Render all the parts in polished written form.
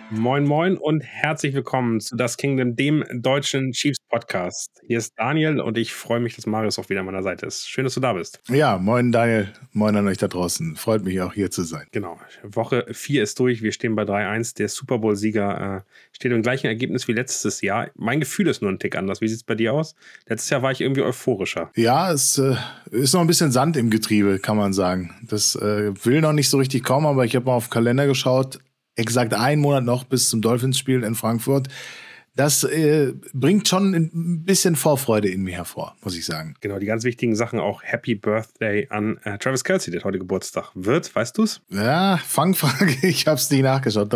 Moin moin und herzlich willkommen zu Das Kingdom, dem deutschen Chiefs-Podcast. Hier ist Daniel und ich freue mich, dass Marius auch wieder an meiner Seite ist. Schön, dass du da bist. Ja, moin Daniel, moin an euch da draußen. Freut mich auch hier zu sein. Genau, Woche 4 ist durch, wir stehen bei 3-1. Der Super Bowl-Sieger steht im gleichen Ergebnis wie letztes Jahr. Mein Gefühl ist nur ein Tick anders. Wie sieht es bei dir aus? Letztes Jahr war ich irgendwie euphorischer. Ja, es ist noch ein bisschen Sand im Getriebe, kann man sagen. Das will noch nicht so richtig kommen, aber ich habe mal auf den Kalender geschaut. Exakt einen Monat noch bis zum Dolphins-Spiel in Frankfurt. Das bringt schon ein bisschen Vorfreude in mir hervor, muss ich sagen. Genau, die ganz wichtigen Sachen auch Happy Birthday an Travis Kelce, der heute Geburtstag wird. Weißt du's? Ja, Fangfrage, ich habe es nicht nachgeschaut.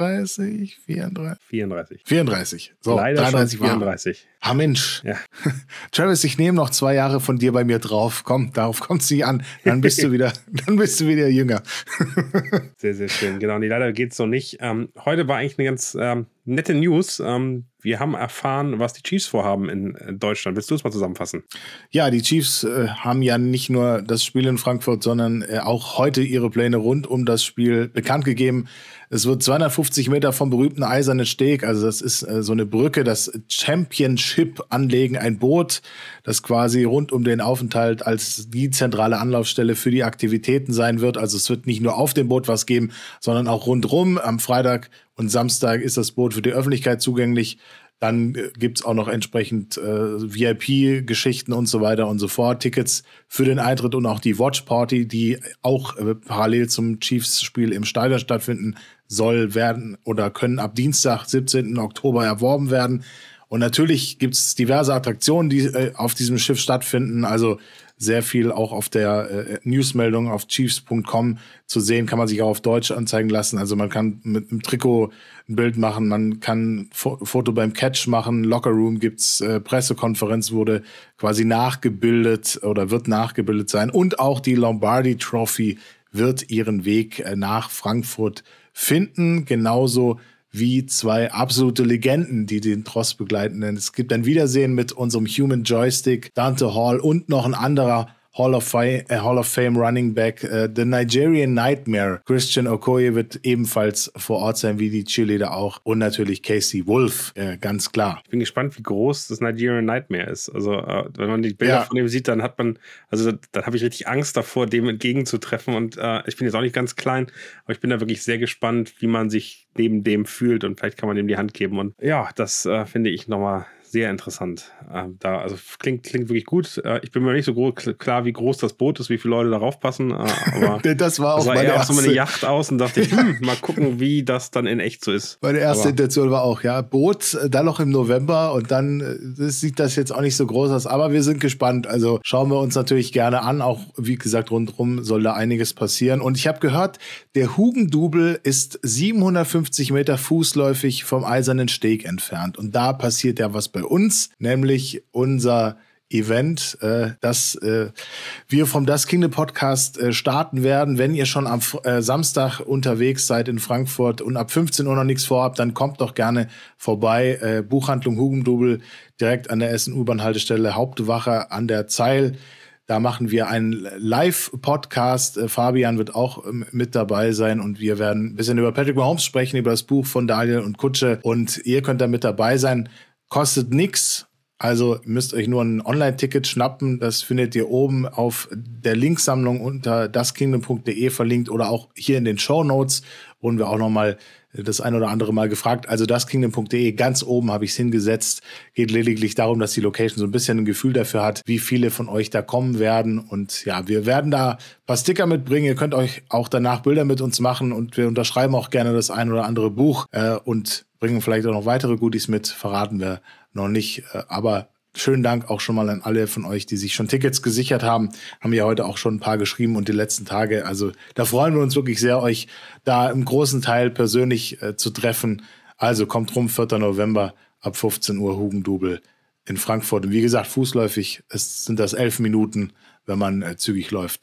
33, 34? 34. 34. So, Leider 33, schon 34. Ah Mensch. Ja. Travis, ich nehme noch 2 Jahre von dir bei mir drauf. Komm, darauf kommt es nicht an. Dann bist du wieder jünger. Sehr, sehr schön. Genau, nee, leider geht's so nicht. Heute war eigentlich eine ganz nette News. Wir haben erfahren, was die Chiefs vorhaben in Deutschland. Willst du es mal zusammenfassen? Ja, die Chiefs haben ja nicht nur das Spiel in Frankfurt, sondern auch heute ihre Pläne rund um das Spiel bekannt gegeben. Es wird 250 Meter vom berühmten Eisernen Steg, also das ist so eine Brücke, das Championship anlegen, ein Boot, das quasi rund um den Aufenthalt als die zentrale Anlaufstelle für die Aktivitäten sein wird. Also es wird nicht nur auf dem Boot was geben, sondern auch rundrum. Am Freitag und Samstag ist das Boot für die Öffentlichkeit zugänglich. Dann gibt's auch noch entsprechend VIP-Geschichten und so weiter und so fort. Tickets für den Eintritt und auch die Watch Party, die auch parallel zum Chiefs-Spiel im Stadion stattfinden soll, werden oder können ab Dienstag, 17. Oktober erworben werden. Und natürlich gibt's diverse Attraktionen, die auf diesem Schiff stattfinden. Also sehr viel auch auf der Newsmeldung auf chiefs.com zu sehen, kann man sich auch auf Deutsch anzeigen lassen. Also man kann mit einem Trikot ein Bild machen, man kann Foto beim Catch machen, Lockerroom gibt's, Pressekonferenz wurde quasi nachgebildet oder wird nachgebildet sein. Und auch die Lombardi Trophy wird ihren Weg nach Frankfurt finden, genauso wie 2 absolute Legenden, die den Tross begleiten. Denn es gibt ein Wiedersehen mit unserem Human Joystick, Dante Hall und noch ein anderer Hall of Fame Running Back, The Nigerian Nightmare. Christian Okoye wird ebenfalls vor Ort sein, wie die Cheerleader auch. Und natürlich Casey Wolf, ganz klar. Ich bin gespannt, wie groß das Nigerian Nightmare ist. Also, wenn man die Bilder von dem sieht, dann dann habe ich richtig Angst davor, dem entgegenzutreffen. Und ich bin jetzt auch nicht ganz klein, aber ich bin da wirklich sehr gespannt, wie man sich neben dem fühlt und vielleicht kann man dem die Hand geben. Und ja, das finde ich nochmal sehr interessant. Also klingt wirklich gut. Ich bin mir nicht so klar, wie groß das Boot ist, wie viele Leute darauf passen. Aber das war auch meine erste. So eine Yacht aus und dachte ich, mal gucken, wie das dann in echt so ist. Meine erste Intention war auch, ja, Boot, dann noch im November und dann sieht das jetzt auch nicht so groß aus. Aber wir sind gespannt. Also schauen wir uns natürlich gerne an. Auch, wie gesagt, rundherum soll da einiges passieren. Und ich habe gehört, der Hugendubel ist 750 Meter fußläufig vom Eisernen Steg entfernt. Und da passiert ja was bei uns, nämlich unser Event, das wir vom Das Kingdom Podcast starten werden. Wenn ihr schon am Samstag unterwegs seid in Frankfurt und ab 15 Uhr noch nichts vorhabt, dann kommt doch gerne vorbei. Buchhandlung Hugendubel direkt an der Essen-U-Bahn-Haltestelle, Hauptwache an der Zeil. Da machen wir einen Live-Podcast. Fabian wird auch mit dabei sein und wir werden ein bisschen über Patrick Mahomes sprechen, über das Buch von Daniel und Kutsche. Und ihr könnt da mit dabei sein. Kostet nix. Also müsst euch nur ein Online-Ticket schnappen. Das findet ihr oben auf der Linksammlung unter daskingdom.de verlinkt oder auch hier in den Shownotes. Wurden wir auch noch mal das ein oder andere Mal gefragt. Also daskingdom.de, ganz oben habe ich es hingesetzt. Geht lediglich darum, dass die Location so ein bisschen ein Gefühl dafür hat, wie viele von euch da kommen werden. Und ja, wir werden da ein paar Sticker mitbringen. Ihr könnt euch auch danach Bilder mit uns machen und wir unterschreiben auch gerne das ein oder andere Buch und bringen vielleicht auch noch weitere Goodies mit. Verraten wir noch nicht, aber schönen Dank auch schon mal an alle von euch, die sich schon Tickets gesichert haben. Haben ja heute auch schon ein paar geschrieben und die letzten Tage. Also da freuen wir uns wirklich sehr, euch da im großen Teil persönlich zu treffen. Also kommt rum, 4. November ab 15 Uhr Hugendubel in Frankfurt. Und wie gesagt, fußläufig sind das 11 Minuten, wenn man zügig läuft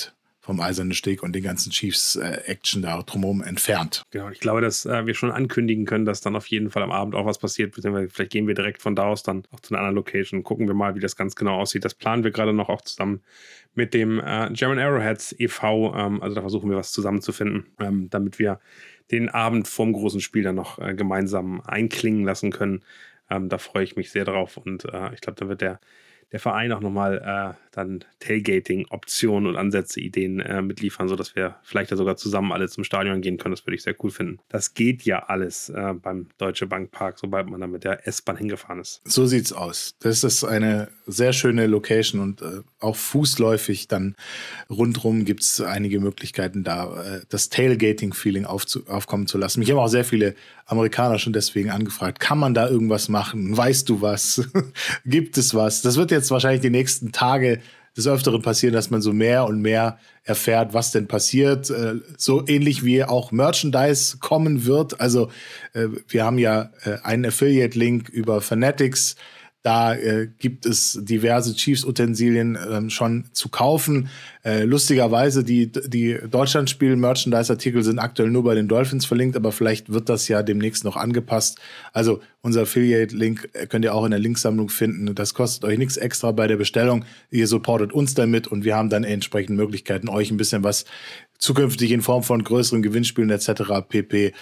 vom Eisernen Steg und den ganzen Chiefs-Action da drumherum entfernt. Genau, ich glaube, dass wir schon ankündigen können, dass dann auf jeden Fall am Abend auch was passiert. Vielleicht gehen wir direkt von da aus dann auch zu einer anderen Location. Gucken wir mal, wie das ganz genau aussieht. Das planen wir gerade noch auch zusammen mit dem German Arrowheads e.V. Also da versuchen wir was zusammenzufinden, damit wir den Abend vorm großen Spiel dann noch gemeinsam einklingen lassen können. Da freue ich mich sehr drauf und ich glaube, da wird der Verein auch nochmal dann Tailgating-Optionen und Ansätze, Ideen mitliefern, sodass wir vielleicht ja sogar zusammen alle zum Stadion gehen können. Das würde ich sehr cool finden. Das geht ja alles beim Deutsche Bank Park, sobald man dann mit der S-Bahn hingefahren ist. So sieht's aus. Das ist eine sehr schöne Location und auch fußläufig dann rundherum gibt es einige Möglichkeiten, da das Tailgating-Feeling aufkommen zu lassen. Mich haben auch sehr viele Amerikaner schon deswegen angefragt, kann man da irgendwas machen? Weißt du was? Gibt es was? Das wird jetzt wahrscheinlich die nächsten Tage des Öfteren passieren, dass man so mehr und mehr erfährt, was denn passiert. So ähnlich wie auch Merchandise kommen wird. Also wir haben ja einen Affiliate-Link über Fanatics. Da gibt es diverse Chiefs-Utensilien schon zu kaufen. Lustigerweise, die Deutschlandspiel-Merchandise-Artikel sind aktuell nur bei den Dolphins verlinkt, aber vielleicht wird das ja demnächst noch angepasst. Also unser Affiliate-Link könnt ihr auch in der Linksammlung finden. Das kostet euch nichts extra bei der Bestellung. Ihr supportet uns damit und wir haben dann entsprechend Möglichkeiten, euch ein bisschen was zukünftig in Form von größeren Gewinnspielen etc. pp.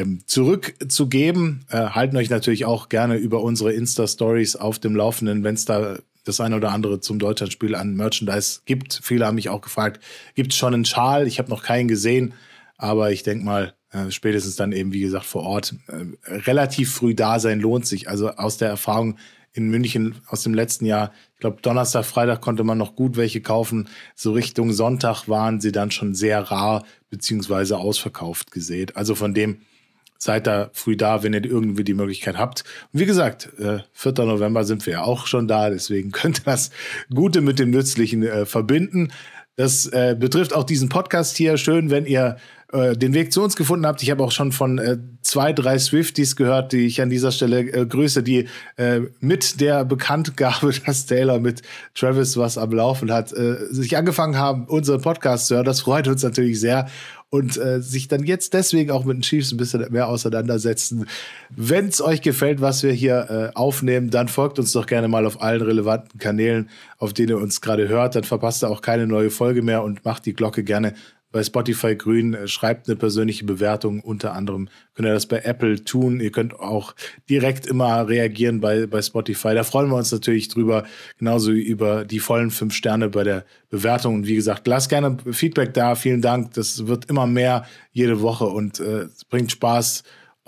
Zurückzugeben. Halten euch natürlich auch gerne über unsere Insta-Stories auf dem Laufenden, wenn es da das eine oder andere zum Deutschlandspiel an Merchandise gibt. Viele haben mich auch gefragt, gibt es schon einen Schal? Ich habe noch keinen gesehen, aber ich denke mal, spätestens dann eben, wie gesagt, vor Ort relativ früh da sein lohnt sich. Also aus der Erfahrung in München aus dem letzten Jahr, ich glaube Donnerstag, Freitag konnte man noch gut welche kaufen. So Richtung Sonntag waren sie dann schon sehr rar beziehungsweise ausverkauft gesät. Also von dem seid da früh da, wenn ihr irgendwie die Möglichkeit habt. Und wie gesagt, 4. November sind wir ja auch schon da, deswegen könnt ihr das Gute mit dem Nützlichen verbinden. Das betrifft auch diesen Podcast hier. Schön, wenn ihr den Weg zu uns gefunden habt. Ich habe auch schon von 2, 3 Swifties gehört, die ich an dieser Stelle grüße, die mit der Bekanntgabe, dass Taylor mit Travis was am Laufen hat, sich angefangen haben, unseren Podcast zu hören. Das freut uns natürlich sehr. Und sich dann jetzt deswegen auch mit den Chiefs ein bisschen mehr auseinandersetzen. Wenn es euch gefällt, was wir hier aufnehmen, dann folgt uns doch gerne mal auf allen relevanten Kanälen, auf denen ihr uns gerade hört. Dann verpasst ihr auch keine neue Folge mehr und macht die Glocke gerne bei Spotify grün, schreibt eine persönliche Bewertung. Unter anderem könnt ihr das bei Apple tun. Ihr könnt auch direkt immer reagieren bei Spotify. Da freuen wir uns natürlich drüber. Genauso wie über die vollen 5 Sterne bei der Bewertung. Und wie gesagt, lasst gerne Feedback da. Vielen Dank. Das wird immer mehr jede Woche und es bringt Spaß,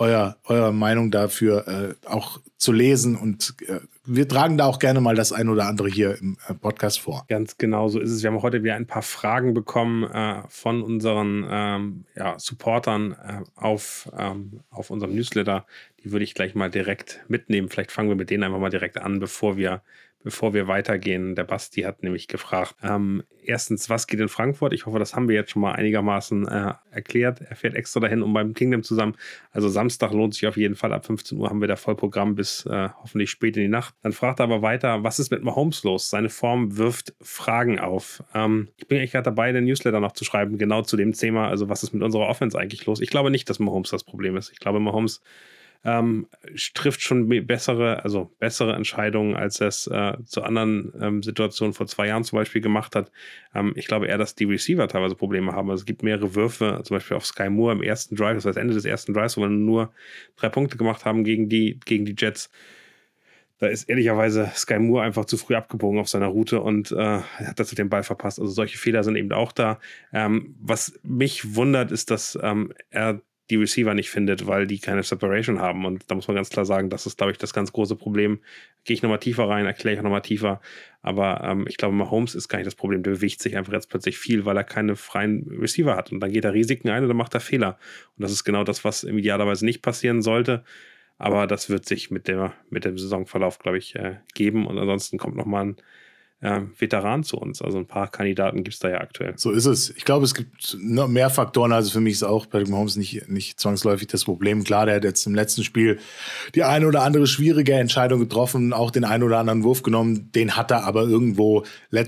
eure Meinung dafür auch zu lesen. Und wir tragen da auch gerne mal das ein oder andere hier im Podcast vor. Ganz genau so ist es. Wir haben heute wieder ein paar Fragen bekommen von unseren Supportern auf unserem Newsletter. Die würde ich gleich mal direkt mitnehmen. Vielleicht fangen wir mit denen einfach mal direkt an, bevor wir weitergehen. Der Basti hat nämlich gefragt, erstens, was geht in Frankfurt? Ich hoffe, das haben wir jetzt schon mal einigermaßen erklärt. Er fährt extra dahin, um beim Kingdom zusammen. Also Samstag lohnt sich auf jeden Fall. Ab 15 Uhr haben wir da Vollprogramm bis hoffentlich spät in die Nacht. Dann fragt er aber weiter, was ist mit Mahomes los? Seine Form wirft Fragen auf. Ich bin eigentlich gerade dabei, den Newsletter noch zu schreiben, genau zu dem Thema. Also was ist mit unserer Offense eigentlich los? Ich glaube nicht, dass Mahomes das Problem ist. Ich glaube, Mahomes trifft schon bessere Entscheidungen, als er es zu anderen Situationen vor 2 Jahren zum Beispiel gemacht hat. Ich glaube eher, dass die Receiver teilweise Probleme haben. Also es gibt mehrere Würfe, zum Beispiel auf Sky Moore im ersten Drive, das heißt Ende des ersten Drives, wo wir nur 3 Punkte gemacht haben gegen die Jets. Da ist ehrlicherweise Sky Moore einfach zu früh abgebogen auf seiner Route und hat dazu den Ball verpasst. Also solche Fehler sind eben auch da. Was mich wundert, ist, dass er die Receiver nicht findet, weil die keine Separation haben. Und da muss man ganz klar sagen, das ist, glaube ich, das ganz große Problem. Gehe ich nochmal tiefer rein, erkläre ich auch nochmal tiefer. Aber ich glaube, Mahomes ist gar nicht das Problem. Der bewegt sich einfach jetzt plötzlich viel, weil er keine freien Receiver hat. Und dann geht er Risiken ein oder macht er Fehler. Und das ist genau das, was idealerweise nicht passieren sollte. Aber das wird sich mit dem Saisonverlauf, glaube ich, geben. Und ansonsten kommt nochmal Veteran zu uns. Also ein paar Kandidaten gibt es da ja aktuell. So ist es. Ich glaube, es gibt noch mehr Faktoren. Also für mich ist auch Patrick Mahomes nicht zwangsläufig das Problem. Klar, der hat jetzt im letzten Spiel die eine oder andere schwierige Entscheidung getroffen, auch den einen oder anderen Wurf genommen. Den hat er aber irgendwo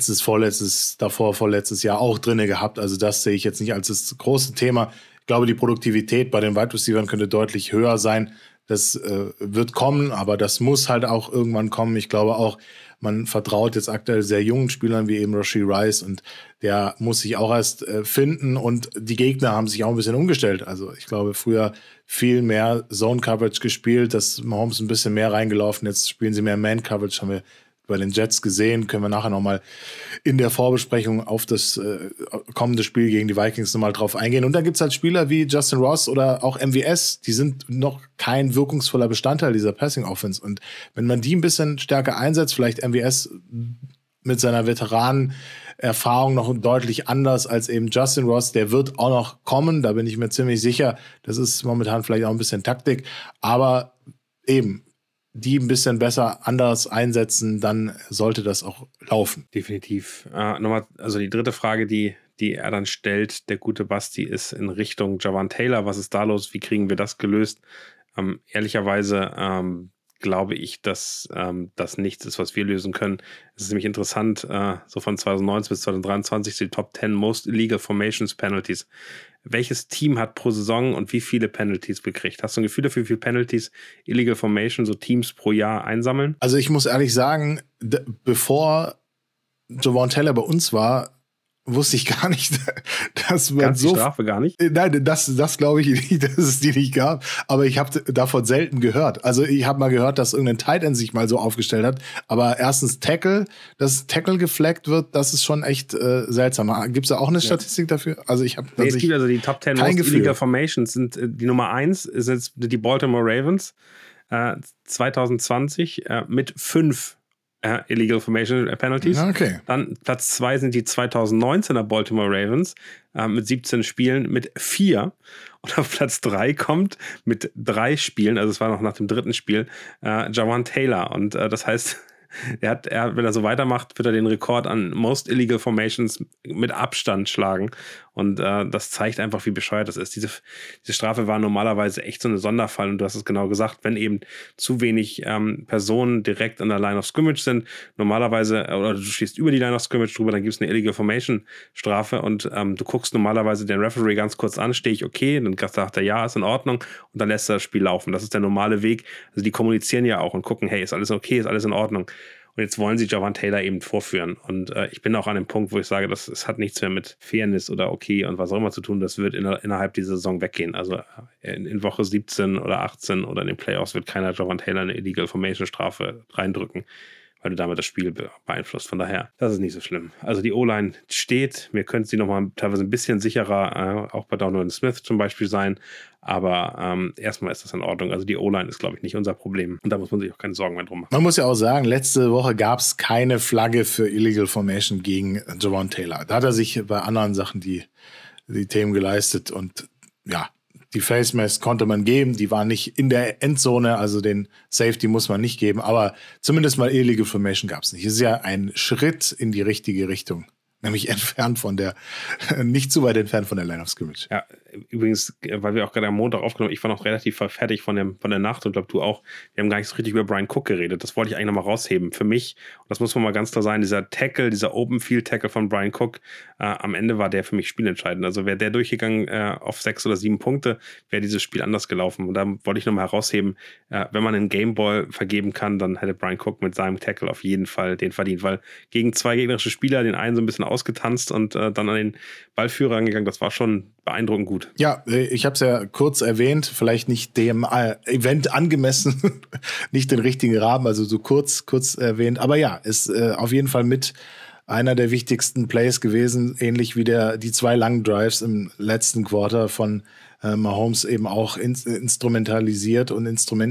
vorletztes Jahr auch drinne gehabt. Also das sehe ich jetzt nicht als das große Thema. Ich glaube, die Produktivität bei den Wide Receivers könnte deutlich höher sein. Das wird kommen, aber das muss halt auch irgendwann kommen. Ich glaube auch, man vertraut jetzt aktuell sehr jungen Spielern wie eben Rashee Rice und der muss sich auch erst finden und die Gegner haben sich auch ein bisschen umgestellt. Also ich glaube, früher viel mehr Zone-Coverage gespielt, dass Mahomes ein bisschen mehr reingelaufen. Jetzt spielen sie mehr Man-Coverage, haben wir bei den Jets gesehen, können wir nachher nochmal in der Vorbesprechung auf das kommende Spiel gegen die Vikings nochmal drauf eingehen. Und da gibt es halt Spieler wie Justin Ross oder auch MVS, die sind noch kein wirkungsvoller Bestandteil dieser Passing-Offense. Und wenn man die ein bisschen stärker einsetzt, vielleicht MVS mit seiner Veteranen-Erfahrung noch deutlich anders als eben Justin Ross, der wird auch noch kommen, da bin ich mir ziemlich sicher. Das ist momentan vielleicht auch ein bisschen Taktik, aber eben, die ein bisschen besser anders einsetzen, dann sollte das auch laufen. Definitiv. Nochmal, also die dritte Frage, die er dann stellt, der gute Basti, ist in Richtung Jawan Taylor. Was ist da los? Wie kriegen wir das gelöst? Ehrlicherweise glaube ich, dass das nichts ist, was wir lösen können. Es ist nämlich interessant, so von 2019 bis 2023 die Top 10 Most Illegal Formations Penalties. Welches Team hat pro Saison und wie viele Penalties gekriegt? Hast du ein Gefühl dafür, wie viele Penalties Illegal Formation so Teams pro Jahr einsammeln? Also ich muss ehrlich sagen, bevor Jawan Taylor bei uns war, wusste ich gar nicht, dass man so... Die Strafe gar nicht? Nein, das glaube ich nicht, dass es die nicht gab. Aber ich habe davon selten gehört. Also ich habe mal gehört, dass irgendein Tight End sich mal so aufgestellt hat. Aber erstens dass Tackle geflaggt wird, das ist schon echt seltsam. Gibt es da auch eine Statistik dafür? Also ich habe es gibt also die Top 10 Most Illegal Formations. Sind die Nummer 1 ist jetzt die Baltimore Ravens 2020 mit 5 Illegal Formation Penalties. Okay. Dann Platz 2 sind die 2019er Baltimore Ravens mit 17 Spielen mit 4. Und auf Platz 3 kommt mit 3 Spielen, also es war noch nach dem dritten Spiel, Jawan Taylor. Und das heißt, wenn er so weitermacht, wird er den Rekord an Most Illegal Formations mit Abstand schlagen. Und das zeigt einfach, wie bescheuert das ist. Diese Strafe war normalerweise echt so ein Sonderfall. Und du hast es genau gesagt, wenn eben zu wenig Personen direkt an der Line of Scrimmage sind, normalerweise, oder du stehst über die Line of Scrimmage drüber, dann gibt es eine Illegal Formation Strafe und du guckst normalerweise den Referee ganz kurz an, stehe ich okay, dann sagt er, ja, ist in Ordnung und dann lässt er das Spiel laufen. Das ist der normale Weg. Also die kommunizieren ja auch und gucken, hey, ist alles okay, ist alles in Ordnung. Und jetzt wollen sie Jawan Taylor eben vorführen. Und ich bin auch an dem Punkt, wo ich sage, es hat nichts mehr mit Fairness oder okay und was auch immer zu tun. Das wird innerhalb dieser Saison weggehen. Also in Woche 17 oder 18 oder in den Playoffs wird keiner Jawan Taylor eine Illegal Formation Strafe reindrücken, weil du damit das Spiel beeinflusst. Von daher, das ist nicht so schlimm. Also die O-Line steht. Wir können sie nochmal teilweise ein bisschen sicherer, auch bei Donovan Smith zum Beispiel sein. Aber erstmal ist das in Ordnung. Also die O-Line ist, glaube ich, nicht unser Problem. Und da muss man sich auch keine Sorgen mehr drum machen. Man muss ja auch sagen, letzte Woche gab es keine Flagge für Illegal Formation gegen Jawan Taylor. Da hat er sich bei anderen Sachen die Themen geleistet. Und ja, die Face Mask konnte man geben, die war nicht in der Endzone, also den Safety muss man nicht geben, aber zumindest mal Illegal Formation gab es nicht. Es ist ja ein Schritt in die richtige Richtung. Nämlich nicht zu weit entfernt von der Line of Scrimmage. Ja, übrigens, weil wir auch gerade am Montag aufgenommen haben, ich war noch relativ fertig von der Nacht und glaube du auch, wir haben gar nicht so richtig über Brian Cook geredet. Das wollte ich eigentlich nochmal rausheben. Für mich, und das muss man mal ganz klar sagen, dieser Open Field Tackle von Brian Cook, am Ende war der für mich spielentscheidend. Also wäre der durchgegangen auf 6 oder 7 Punkte, wäre dieses Spiel anders gelaufen. Und da wollte ich nochmal herausheben, wenn man einen Gameball vergeben kann, dann hätte Brian Cook mit seinem Tackle auf jeden Fall den verdient, weil gegen 2 gegnerische Spieler, den einen so ein bisschen ausgetanzt und dann an den Ballführer angegangen, das war schon beeindruckend gut. Ja, ich habe es ja kurz erwähnt, vielleicht nicht dem Event angemessen, nicht den richtigen Rahmen, also so kurz erwähnt, aber ja, ist auf jeden Fall mit einer der wichtigsten Plays gewesen, ähnlich wie die 2 langen Drives im letzten Quarter von Mahomes eben auch instrumentalisiert und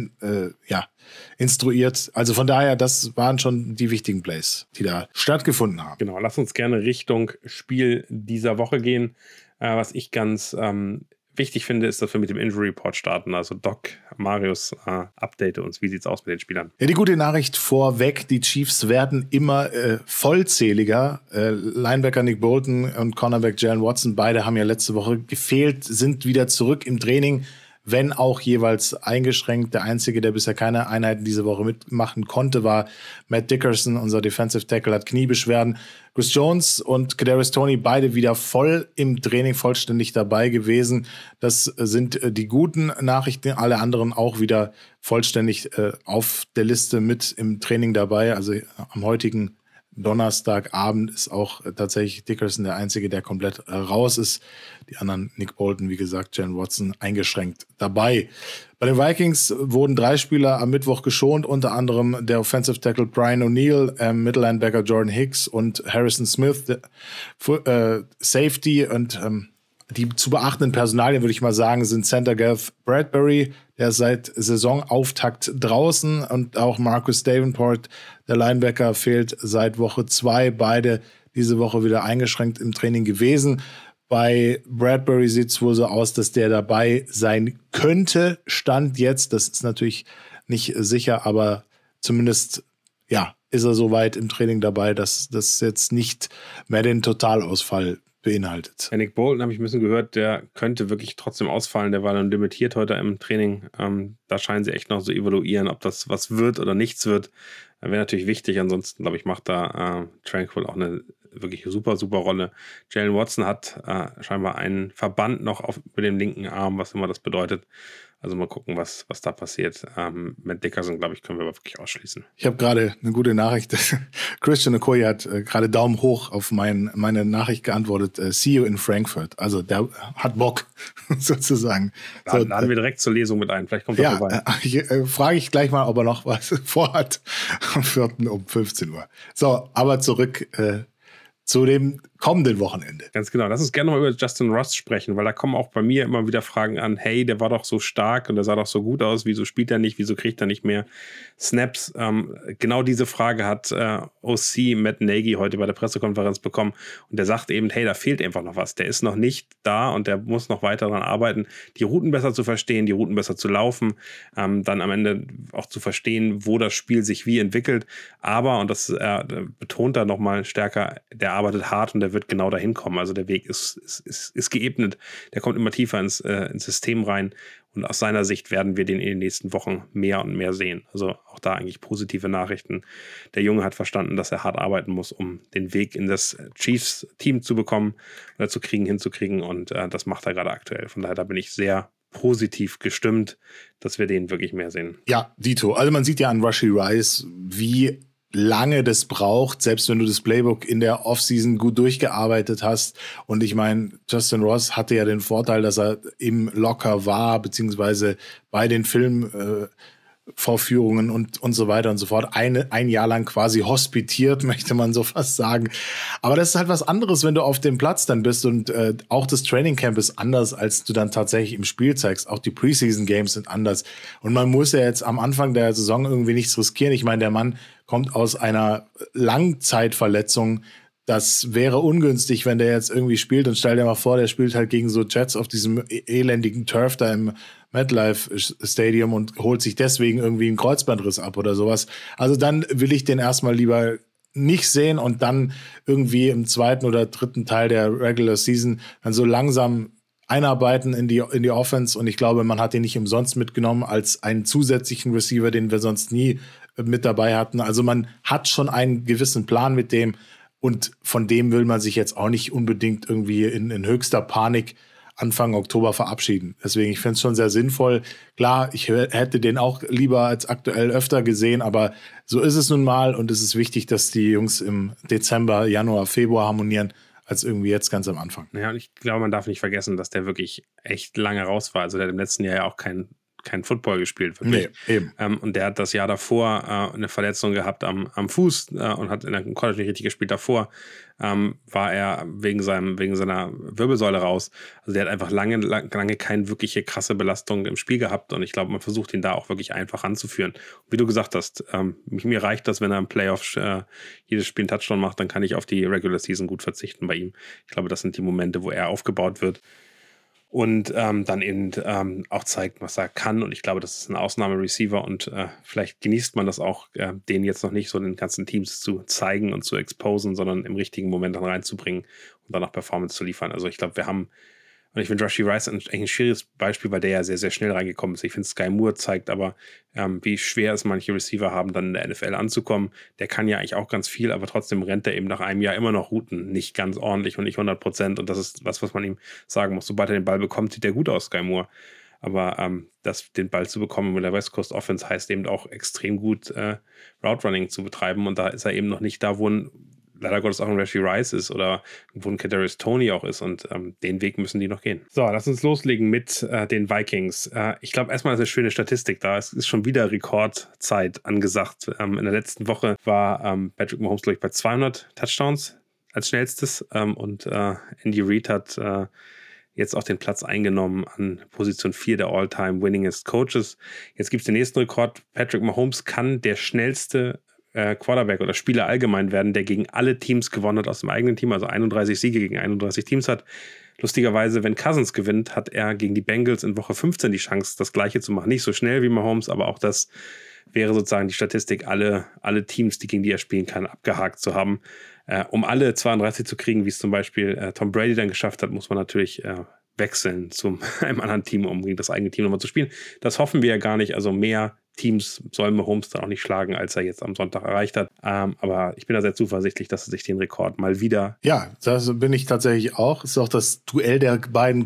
instruiert. Also von daher, das waren schon die wichtigen Plays, die da stattgefunden haben. Genau, lass uns gerne Richtung Spiel dieser Woche gehen, was ich ganz wichtig finde, ist, dass wir mit dem Injury Report starten. Also Doc, Marius, update uns. Wie sieht's aus mit den Spielern? Ja, die gute Nachricht vorweg, die Chiefs werden immer vollzähliger. Linebacker Nick Bolton und Cornerback Jalen Watson, beide haben ja letzte Woche gefehlt, sind wieder zurück im Training, wenn auch jeweils eingeschränkt. Der Einzige, der bisher keine Einheiten diese Woche mitmachen konnte, war Matt Dickerson, unser Defensive Tackle, hat Kniebeschwerden. Chris Jones und Kadarius Toney, beide wieder voll im Training, vollständig dabei gewesen. Das sind die guten Nachrichten. Alle anderen auch wieder vollständig auf der Liste mit im Training dabei. Also am heutigen Donnerstagabend ist auch tatsächlich Dickerson der Einzige, der komplett raus ist. Die anderen, Nick Bolton, wie gesagt, Jalen Watson, eingeschränkt dabei. Bei den Vikings wurden 3 Spieler am Mittwoch geschont, unter anderem der Offensive Tackle Brian O'Neill, Middle Linebacker Jordan Hicks und Harrison Smith, Safety. Und die zu beachtenden Personalien, würde ich mal sagen, sind Center Gareth Bradbury, der ist seit Saisonauftakt draußen, und auch Marcus Davenport, der Linebacker, fehlt seit Woche 2. Beide diese Woche wieder eingeschränkt im Training gewesen. Bei Bradbury sieht es wohl so aus, dass der dabei sein könnte, Stand jetzt. Das ist natürlich nicht sicher, aber zumindest ja, ist er so weit im Training dabei, dass das jetzt nicht mehr den Totalausfall beinhaltet. Nick Bolton habe ich ein bisschen gehört, der könnte wirklich trotzdem ausfallen. Der war dann limitiert heute im Training. Da scheinen sie echt noch so evaluieren, ob das was wird oder nichts wird. Wäre natürlich wichtig. Ansonsten, glaube ich, macht da Tranquil auch eine wirklich super, super Rolle. Jalen Watson hat scheinbar einen Verband noch über dem linken Arm, was immer das bedeutet. Also mal gucken, was da passiert. Mit Dickerson, glaube ich, können wir aber wirklich ausschließen. Ich habe gerade eine gute Nachricht. Christian Okoye hat gerade Daumen hoch auf meine Nachricht geantwortet. See you in Frankfurt. Also der hat Bock, sozusagen. Da laden wir direkt zur Lesung mit ein. Vielleicht kommt er vorbei. Frage ich gleich mal, ob er noch was vorhat am 4. um 15 Uhr. So, aber zurück zu dem kommenden Wochenende. Ganz genau. Lass uns gerne mal über Justin Ross sprechen, weil da kommen auch bei mir immer wieder Fragen an, hey, der war doch so stark und der sah doch so gut aus, wieso spielt er nicht, wieso kriegt er nicht mehr Snaps? Genau diese Frage hat OC Matt Nagy heute bei der Pressekonferenz bekommen, und der sagt eben, hey, da fehlt einfach noch was. Der ist noch nicht da und der muss noch weiter daran arbeiten, die Routen besser zu verstehen, die Routen besser zu laufen, dann am Ende auch zu verstehen, wo das Spiel sich wie entwickelt. Aber, und das betont er nochmal stärker, der arbeitet hart und der wird genau dahin kommen. Also der Weg ist geebnet. Der kommt immer tiefer ins System rein. Und aus seiner Sicht werden wir den in den nächsten Wochen mehr und mehr sehen. Also auch da eigentlich positive Nachrichten. Der Junge hat verstanden, dass er hart arbeiten muss, um den Weg in das Chiefs-Team zu bekommen oder hinzukriegen. Und das macht er gerade aktuell. Von daher, da bin ich sehr positiv gestimmt, dass wir den wirklich mehr sehen. Ja, dito. Also man sieht ja an Rashee Rice, wie lange das braucht, selbst wenn du das Playbook in der Offseason gut durchgearbeitet hast. Und ich meine, Justin Ross hatte ja den Vorteil, dass er im Locker war, beziehungsweise bei den Filmvorführungen und so weiter und so fort. Ein Jahr lang quasi hospitiert, möchte man so fast sagen. Aber das ist halt was anderes, wenn du auf dem Platz dann bist, und auch das Training Camp ist anders, als du dann tatsächlich im Spiel zeigst. Auch die Preseason Games sind anders. Und man muss ja jetzt am Anfang der Saison irgendwie nichts riskieren. Ich meine, der Mann kommt aus einer Langzeitverletzung. Das wäre ungünstig, wenn der jetzt irgendwie spielt, und stell dir mal vor, der spielt halt gegen so Jets auf diesem elendigen Turf da im MetLife Stadium und holt sich deswegen irgendwie einen Kreuzbandriss ab oder sowas. Also dann will ich den erstmal lieber nicht sehen und dann irgendwie im 2. oder 3. Teil der Regular Season dann so langsam einarbeiten in die Offense. Und ich glaube, man hat den nicht umsonst mitgenommen als einen zusätzlichen Receiver, den wir sonst nie mit dabei hatten. Also man hat schon einen gewissen Plan mit dem, und von dem will man sich jetzt auch nicht unbedingt irgendwie in höchster Panik Anfang Oktober verabschieden. Deswegen, ich finde es schon sehr sinnvoll. Klar, ich hätte den auch lieber als aktuell öfter gesehen, aber so ist es nun mal, und es ist wichtig, dass die Jungs im Dezember, Januar, Februar harmonieren, als irgendwie jetzt ganz am Anfang. Ja, und ich glaube, man darf nicht vergessen, dass der wirklich echt lange raus war. Also der hat im letzten Jahr ja auch kein Football gespielt, wirklich. Nee, eben. Und der hat das Jahr davor eine Verletzung gehabt am Fuß und hat in der College nicht richtig gespielt. Davor war er wegen seiner Wirbelsäule raus. Also der hat einfach lange keine wirkliche krasse Belastung im Spiel gehabt, und ich glaube, man versucht ihn da auch wirklich einfach anzuführen. Und wie du gesagt hast, mir reicht das, wenn er im Playoff jedes Spiel einen Touchdown macht, dann kann ich auf die Regular Season gut verzichten bei ihm. Ich glaube, das sind die Momente, wo er aufgebaut wird. und dann eben auch zeigt, was er kann. Und ich glaube, das ist ein Ausnahmereceiver und vielleicht genießt man das auch, den jetzt noch nicht so den ganzen Teams zu zeigen und zu exposen, sondern im richtigen Moment dann reinzubringen und dann auch Performance zu liefern. Also ich glaube, und ich finde Rashee Rice eigentlich ein schwieriges Beispiel, weil der ja sehr, sehr schnell reingekommen ist. Ich finde, Sky Moore zeigt aber, wie schwer es manche Receiver haben, dann in der NFL anzukommen. Der kann ja eigentlich auch ganz viel, aber trotzdem rennt er eben nach einem Jahr immer noch Routen nicht ganz ordentlich und nicht 100%. Und das ist was man ihm sagen muss. Sobald er den Ball bekommt, sieht der gut aus, Sky Moore. Aber den Ball zu bekommen mit der West Coast Offense heißt eben auch extrem gut Route Running zu betreiben. Und da ist er eben noch nicht da, wo leider Gottes auch ein Rashee Rice ist oder wo ein Kadarius Toney auch ist und den Weg müssen die noch gehen. So, lass uns loslegen mit den Vikings. Ich glaube, erstmal ist eine schöne Statistik da. Es ist schon wieder Rekordzeit angesagt. In der letzten Woche war Patrick Mahomes, glaube ich, bei 200 Touchdowns als schnellstes und Andy Reid hat jetzt auch den Platz eingenommen an Position 4 der All-Time Winningest Coaches. Jetzt gibt es den nächsten Rekord. Patrick Mahomes kann der schnellste Quarterback oder Spieler allgemein werden, der gegen alle Teams gewonnen hat aus dem eigenen Team, also 31 Siege gegen 31 Teams hat. Lustigerweise, wenn Cousins gewinnt, hat er gegen die Bengals in Woche 15 die Chance, das Gleiche zu machen. Nicht so schnell wie Mahomes, aber auch das wäre sozusagen die Statistik, alle Teams, die gegen die er spielen kann, abgehakt zu haben. Um alle 32 zu kriegen, wie es zum Beispiel Tom Brady dann geschafft hat, muss man natürlich wechseln zu einem anderen Team, um gegen das eigene Team nochmal zu spielen. Das hoffen wir ja gar nicht, also mehr Teams sollen Mahomes dann auch nicht schlagen, als er jetzt am Sonntag erreicht hat. Aber ich bin da sehr zuversichtlich, dass er sich den Rekord mal wieder... Ja, das bin ich tatsächlich auch. Ist auch das Duell der beiden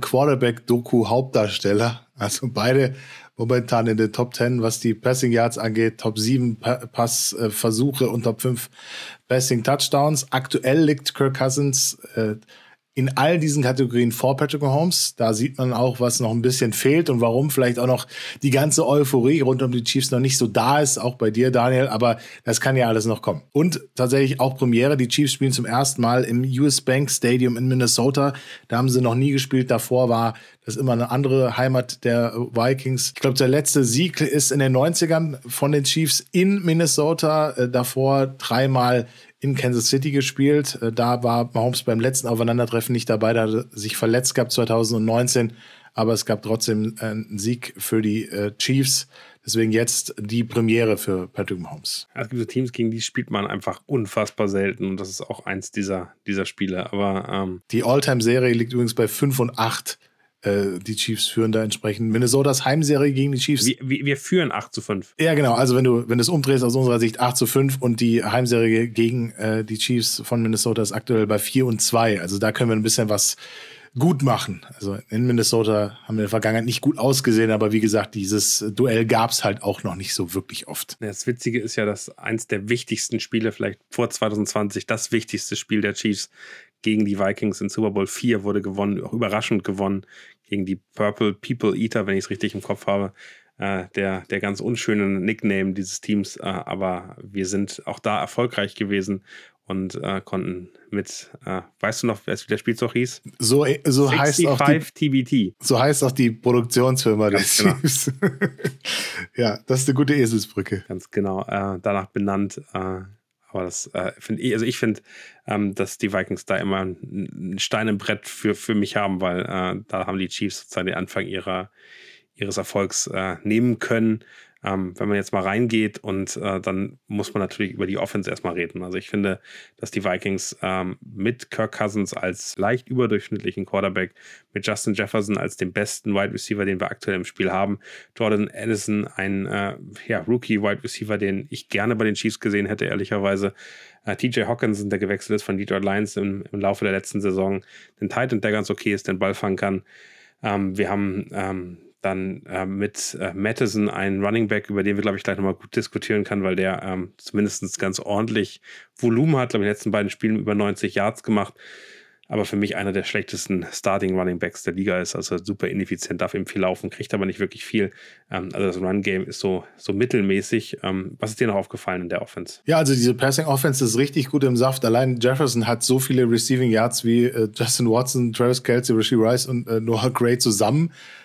Quarterback-Doku-Hauptdarsteller. Also beide momentan in den Top 10, was die Passing Yards angeht, Top 7 Passversuche und Top 5 Passing Touchdowns. Aktuell liegt Kirk Cousins in all diesen Kategorien vor Patrick Mahomes. Da sieht man auch, was noch ein bisschen fehlt und warum vielleicht auch noch die ganze Euphorie rund um die Chiefs noch nicht so da ist, auch bei dir, Daniel, aber das kann ja alles noch kommen. Und tatsächlich auch Premiere, die Chiefs spielen zum ersten Mal im US Bank Stadium in Minnesota. Da haben sie noch nie gespielt, davor war das immer eine andere Heimat der Vikings. Ich glaube, der letzte Sieg ist in den 90ern von den Chiefs in Minnesota, davor 3-mal in Kansas City gespielt. Da war Mahomes beim letzten Aufeinandertreffen nicht dabei, da hat er sich verletzt gehabt 2019, aber es gab trotzdem einen Sieg für die Chiefs. Deswegen jetzt die Premiere für Patrick Mahomes. Es gibt so Teams, gegen die spielt man einfach unfassbar selten und das ist auch eins dieser Spiele. Aber die All-Time-Serie liegt übrigens bei 5-8. Die Chiefs führen da entsprechend. Minnesotas Heimserie gegen die Chiefs. Wir führen 8-5. Ja, genau. Also wenn du es umdrehst aus unserer Sicht 8-5 und die Heimserie gegen die Chiefs von Minnesota ist aktuell bei 4-2. Also da können wir ein bisschen was gut machen. Also in Minnesota haben wir in der Vergangenheit nicht gut ausgesehen, aber wie gesagt, dieses Duell gab es halt auch noch nicht so wirklich oft. Das Witzige ist ja, dass eins der wichtigsten Spiele, vielleicht vor 2020, das wichtigste Spiel der Chiefs gegen die Vikings in Super Bowl 4 wurde gewonnen, auch überraschend gewonnen, gegen die Purple People Eater, wenn ich es richtig im Kopf habe. Der ganz unschöne Nickname dieses Teams, aber wir sind auch da erfolgreich gewesen und konnten mit, weißt du noch, wie der Spielzug hieß? So heißt auch TBT. So heißt auch die Produktionsfirma des genau. Chiefs. Ja, das ist eine gute Eselsbrücke. Ganz genau, danach benannt. Aber das finde ich, also ich finde, dass die Vikings da immer ein Stein im Brett für mich haben, weil da haben die Chiefs sozusagen den Anfang ihres Erfolgs nehmen können. Wenn man jetzt mal reingeht und dann muss man natürlich über die Offense erstmal reden. Also ich finde, dass die Vikings mit Kirk Cousins als leicht überdurchschnittlichen Quarterback, mit Justin Jefferson als dem besten Wide Receiver, den wir aktuell im Spiel haben, Jordan Addison, ein Rookie-Wide Receiver, den ich gerne bei den Chiefs gesehen hätte, ehrlicherweise. TJ Hawkinson, der gewechselt ist von Detroit Lions im Laufe der letzten Saison. Den Titan, der ganz okay ist, den Ball fangen kann. Wir haben dann mit Mattison einen Running Back, über den wir, glaube ich, gleich nochmal gut diskutieren können, weil der zumindest ganz ordentlich Volumen hat, glaube ich, in den letzten beiden Spielen über 90 Yards gemacht. Aber für mich einer der schlechtesten Starting Running Backs der Liga ist, also super ineffizient, darf eben viel laufen, kriegt aber nicht wirklich viel. Also das Run-Game ist so mittelmäßig. Was ist dir noch aufgefallen in der Offense? Ja, also diese Passing-Offense ist richtig gut im Saft. Allein Jefferson hat so viele Receiving Yards wie Justin Watson, Travis Kelce, Rashee Rice und Noah Gray zusammen.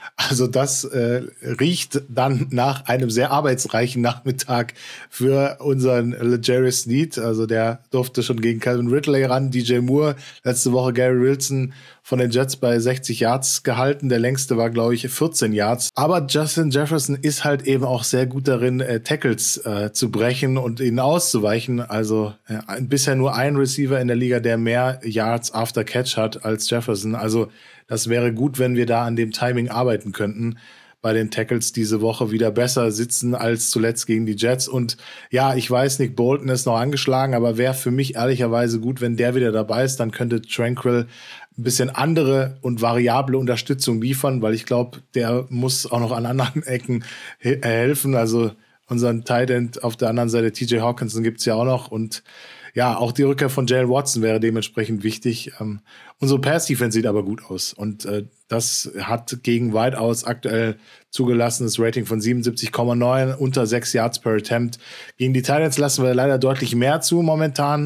Also das riecht dann nach einem sehr arbeitsreichen Nachmittag für unseren L'Jarius Sneed. Also der durfte schon gegen Calvin Ridley ran. DJ Moore, letzte Woche Gary Wilson von den Jets bei 60 Yards gehalten. Der längste war, glaube ich, 14 Yards. Aber Justin Jefferson ist halt eben auch sehr gut darin, Tackles zu brechen und ihnen auszuweichen. Also bisher nur ein Receiver in der Liga, der mehr Yards after Catch hat als Jefferson. Also das wäre gut, wenn wir da an dem Timing arbeiten könnten. Bei den Tackles diese Woche wieder besser sitzen als zuletzt gegen die Jets. Und ja, ich weiß, Nick Bolton ist noch angeschlagen, aber wäre für mich ehrlicherweise gut, wenn der wieder dabei ist. Dann könnte Tranquil ein bisschen andere und variable Unterstützung liefern, weil ich glaube, der muss auch noch an anderen Ecken helfen. Also unseren Tight End auf der anderen Seite, TJ Hawkinson, gibt's ja auch noch. Und ja, auch die Rückkehr von Jalen Watson wäre dementsprechend wichtig. Unsere Pass-Defense sieht aber gut aus. Und das hat gegen Wideouts aktuell zugelassenes Rating von 77,9, unter 6 Yards per Attempt. Gegen die Titans lassen wir leider deutlich mehr zu momentan,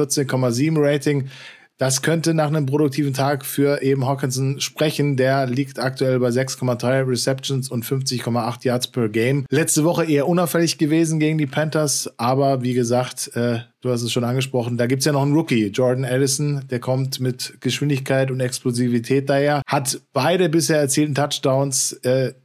114,7 Rating. Das könnte nach einem produktiven Tag für eben Hawkinson sprechen. Der liegt aktuell bei 6,3 Receptions und 50,8 Yards per Game. Letzte Woche eher unauffällig gewesen gegen die Panthers, aber wie gesagt, du hast es schon angesprochen, da gibt's ja noch einen Rookie, Jordan Addison, der kommt mit Geschwindigkeit und Explosivität daher, hat beide bisher erzielten Touchdowns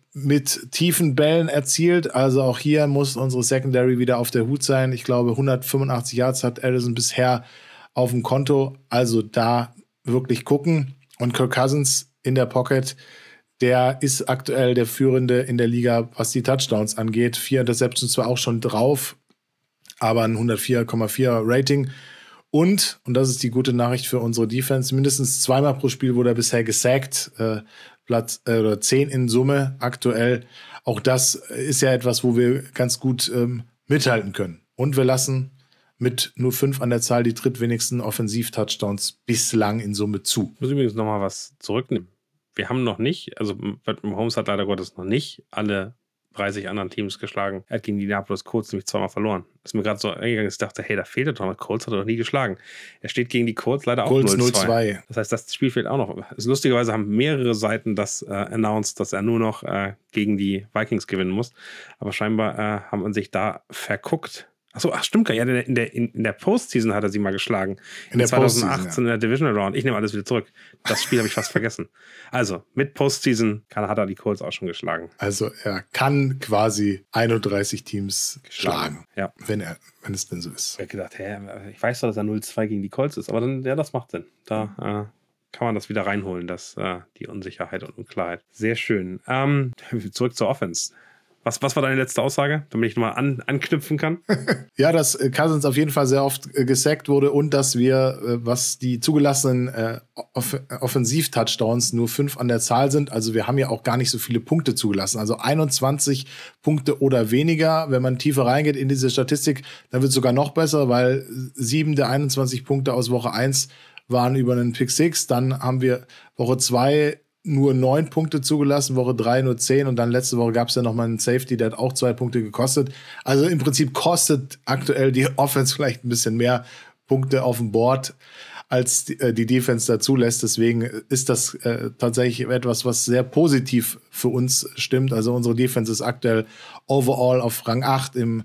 mit tiefen Bällen erzielt, also auch hier muss unsere Secondary wieder auf der Hut sein. Ich glaube, 185 Yards hat Addison bisher auf dem Konto, also da wirklich gucken. Und Kirk Cousins in der Pocket, der ist aktuell der Führende in der Liga, was die Touchdowns angeht. 4 Interceptions zwar auch schon drauf, aber ein 104,4 Rating. Und das ist die gute Nachricht für unsere Defense, mindestens zweimal pro Spiel wurde er bisher gesackt, Platz 10 in Summe aktuell. Auch das ist ja etwas, wo wir ganz gut mithalten können. Und wir lassen mit nur 5 an der Zahl die drittwenigsten Offensiv-Touchdowns bislang in Summe zu. Ich muss übrigens noch mal was zurücknehmen. Wir haben noch nicht, also Mahomes hat leider Gottes noch nicht alle 30 anderen Teams geschlagen. Er hat gegen die Indianapolis Colts nämlich zweimal verloren. Das ist mir gerade so eingegangen, dass ich dachte, hey, da fehlt doch noch. Colts hat er doch nie geschlagen. Er steht gegen die Colts leider auch 0-2. Das heißt, das Spiel fehlt auch noch. Also, lustigerweise haben mehrere Seiten das announced, dass er nur noch gegen die Vikings gewinnen muss. Aber scheinbar haben man sich da verguckt. Achso, stimmt gar nicht. Ja, in der Postseason hat er sie mal geschlagen. In der 2018 in der Divisional Round. Ich nehme alles wieder zurück. Das Spiel habe ich fast vergessen. Also, mit Postseason hat er die Colts auch schon geschlagen. Also, er kann quasi 31 Teams schlagen. Ja. Wenn es denn so ist. Ich habe gedacht, ich weiß doch, dass er 0-2 gegen die Colts ist. Aber dann, ja, das macht Sinn. Da kann man das wieder reinholen, die Unsicherheit und Unklarheit. Sehr schön. Zurück zur Offense. Was war deine letzte Aussage, damit ich nochmal anknüpfen kann? Ja, dass Cousins auf jeden Fall sehr oft gesackt wurde und dass wir, was die zugelassenen Offensiv-Touchdowns nur 5 an der Zahl sind. Also wir haben ja auch gar nicht so viele Punkte zugelassen. Also 21 Punkte oder weniger. Wenn man tiefer reingeht in diese Statistik, dann wird es sogar noch besser, weil 7 der 21 Punkte aus Woche 1 waren über einen Pick 6. Dann haben wir Woche 2 nur 9 Punkte zugelassen, Woche 3 nur 10 und dann letzte Woche gab es ja nochmal einen Safety, der hat auch 2 Punkte gekostet. Also im Prinzip kostet aktuell die Offense vielleicht ein bisschen mehr Punkte auf dem Board, als die Defense dazu lässt. Deswegen ist das tatsächlich etwas, was sehr positiv für uns stimmt. Also unsere Defense ist aktuell overall auf Rang 8, im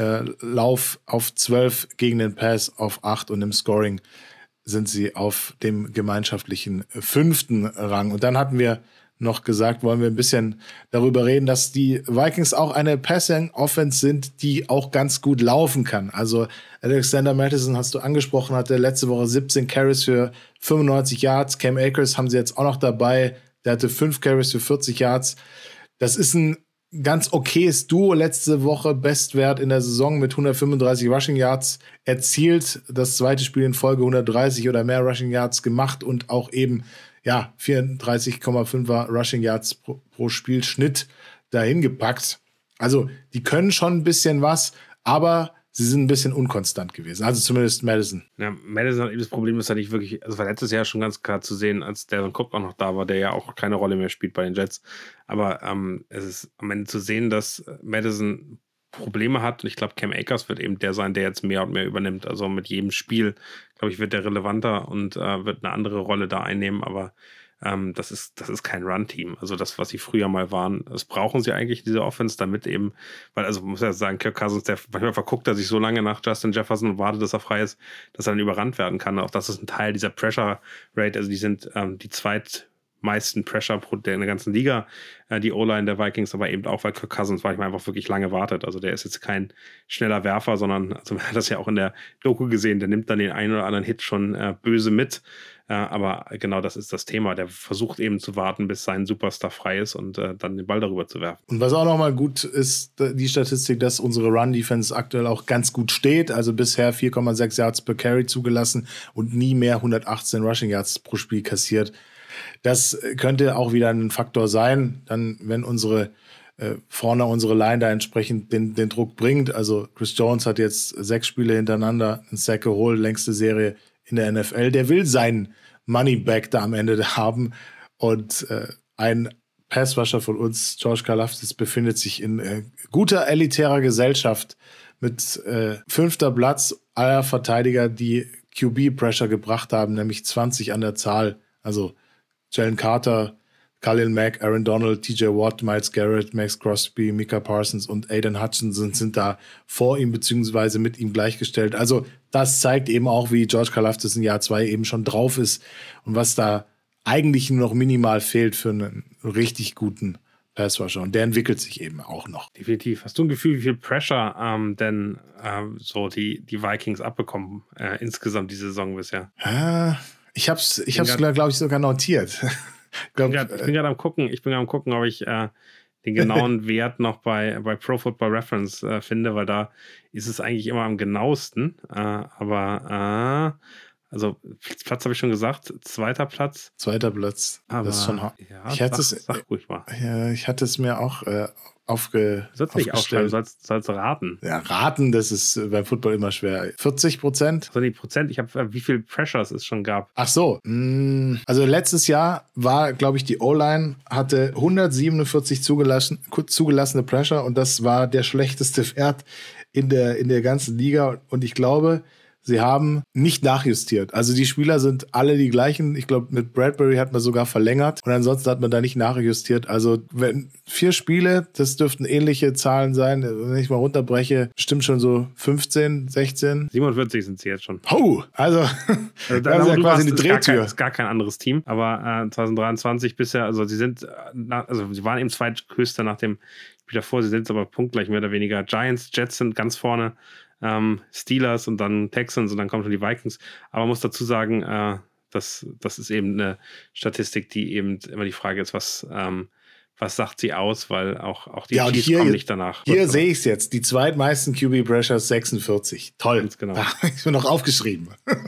Lauf auf 12, gegen den Pass auf 8 und im Scoring sind sie auf dem gemeinschaftlichen 5. Rang. Und dann hatten wir noch gesagt, wollen wir ein bisschen darüber reden, dass die Vikings auch eine Passing-Offense sind, die auch ganz gut laufen kann. Also Alexander Mattison, hast du angesprochen, hatte letzte Woche 17 Carries für 95 Yards. Cam Akers haben sie jetzt auch noch dabei. Der hatte 5 Carries für 40 Yards. Das ist ein ganz okayes Duo, letzte Woche Bestwert in der Saison mit 135 Rushing Yards erzielt. Das zweite Spiel in Folge 130 oder mehr Rushing Yards gemacht und auch eben 34,5er Rushing Yards pro Spielschnitt dahin gepackt. Also die können schon ein bisschen was, aber sie sind ein bisschen unkonstant gewesen. Also zumindest Madison. Ja, Madison hat eben das Problem, dass er nicht wirklich, also war letztes Jahr schon ganz klar zu sehen, als Dalvin Cook auch noch da war, der ja auch keine Rolle mehr spielt bei den Jets. Aber es ist am Ende zu sehen, dass Madison Probleme hat. Und ich glaube, Cam Akers wird eben der sein, der jetzt mehr und mehr übernimmt. Also mit jedem Spiel, glaube ich, wird der relevanter und wird eine andere Rolle da einnehmen. Aber das ist kein Run-Team. Also das, was sie früher mal waren, das brauchen sie eigentlich, diese Offense, damit eben, weil, also muss ja sagen, Kirk Cousins, der manchmal verguckt er sich so lange nach Justin Jefferson und wartet, dass er frei ist, dass er dann überrannt werden kann. Auch das ist ein Teil dieser Pressure-Rate. Also die sind die zweitmeisten Pressure in der ganzen Liga, die O-Line der Vikings, aber eben auch, weil Kirk Cousins manchmal einfach wirklich lange wartet. Also der ist jetzt kein schneller Werfer, sondern, also man hat das ja auch in der Doku gesehen, der nimmt dann den einen oder anderen Hit schon böse mit. Aber genau das ist das Thema. Der versucht eben zu warten, bis sein Superstar frei ist und dann den Ball darüber zu werfen. Und was auch nochmal gut ist, die Statistik, dass unsere Run-Defense aktuell auch ganz gut steht. Also bisher 4,6 Yards per Carry zugelassen und nie mehr 118 Rushing Yards pro Spiel kassiert. Das könnte auch wieder ein Faktor sein, dann wenn unsere Line da entsprechend den Druck bringt. Also Chris Jones hat jetzt 6 Spiele hintereinander einen Sack geholt, längste Serie in der NFL. Der will sein Money Back da am Ende haben. Und ein Passrusher von uns, George Karlaftis, befindet sich in guter elitärer Gesellschaft mit 5. Platz aller Verteidiger, die QB-Pressure gebracht haben, nämlich 20 an der Zahl. Also Jalen Carter, Khalil Mack, Aaron Donald, TJ Watt, Myles Garrett, Max Crosby, Micah Parsons und Aiden Hutchinson sind da vor ihm beziehungsweise mit ihm gleichgestellt. Also das zeigt eben auch, wie George Karlaftis in Jahr 2 eben schon drauf ist und was da eigentlich nur noch minimal fehlt für einen richtig guten Passrusher. Und der entwickelt sich eben auch noch. Definitiv. Hast du ein Gefühl, wie viel Pressure denn so die Vikings abbekommen insgesamt diese Saison bisher? Ich hab's glaube ich, sogar notiert. Ich bin gerade am gucken, ob ich den genauen Wert noch bei Pro Football Reference finde, weil da ist es eigentlich immer am genauesten. Also Platz habe ich schon gesagt, 2. Platz. 2. Platz. Aber das ist schon sag ruhig mal. Ja, ich hatte es mir auch sollst nicht aufschreiben, sollst raten. Ja, raten, das ist beim Football immer schwer. 40%? Also die Prozent, ich habe, wie viel Pressures es schon gab. Ach so. Also letztes Jahr war, glaube ich, die O-Line hatte 147 zugelassene Pressure und das war der schlechteste Wert in der ganzen Liga. Und ich glaube, sie haben nicht nachjustiert. Also die Spieler sind alle die gleichen. Ich glaube, mit Bradbury hat man sogar verlängert und ansonsten hat man da nicht nachjustiert. Also 4 Spiele, das dürften ähnliche Zahlen sein. Wenn ich mal runterbreche, bestimmt schon so 15, 16. 47 sind sie jetzt schon. Oh, also da ist ja quasi eine Drehtür. Ist gar kein anderes Team. Aber 2023 bisher, also sie waren eben zweithöchster nach dem Spiel davor. Sie sind jetzt aber punktgleich mehr oder weniger. Giants, Jets sind ganz vorne. Steelers und dann Texans und dann kommen schon die Vikings. Aber man muss dazu sagen, das ist eben eine Statistik, die eben immer die Frage ist, was sagt sie aus, weil auch die Chiefs kommen nicht danach. Hier sehe ich es jetzt. Die zweitmeisten QB-Pressures 46. Toll. Ganz genau. Ich bin noch aufgeschrieben.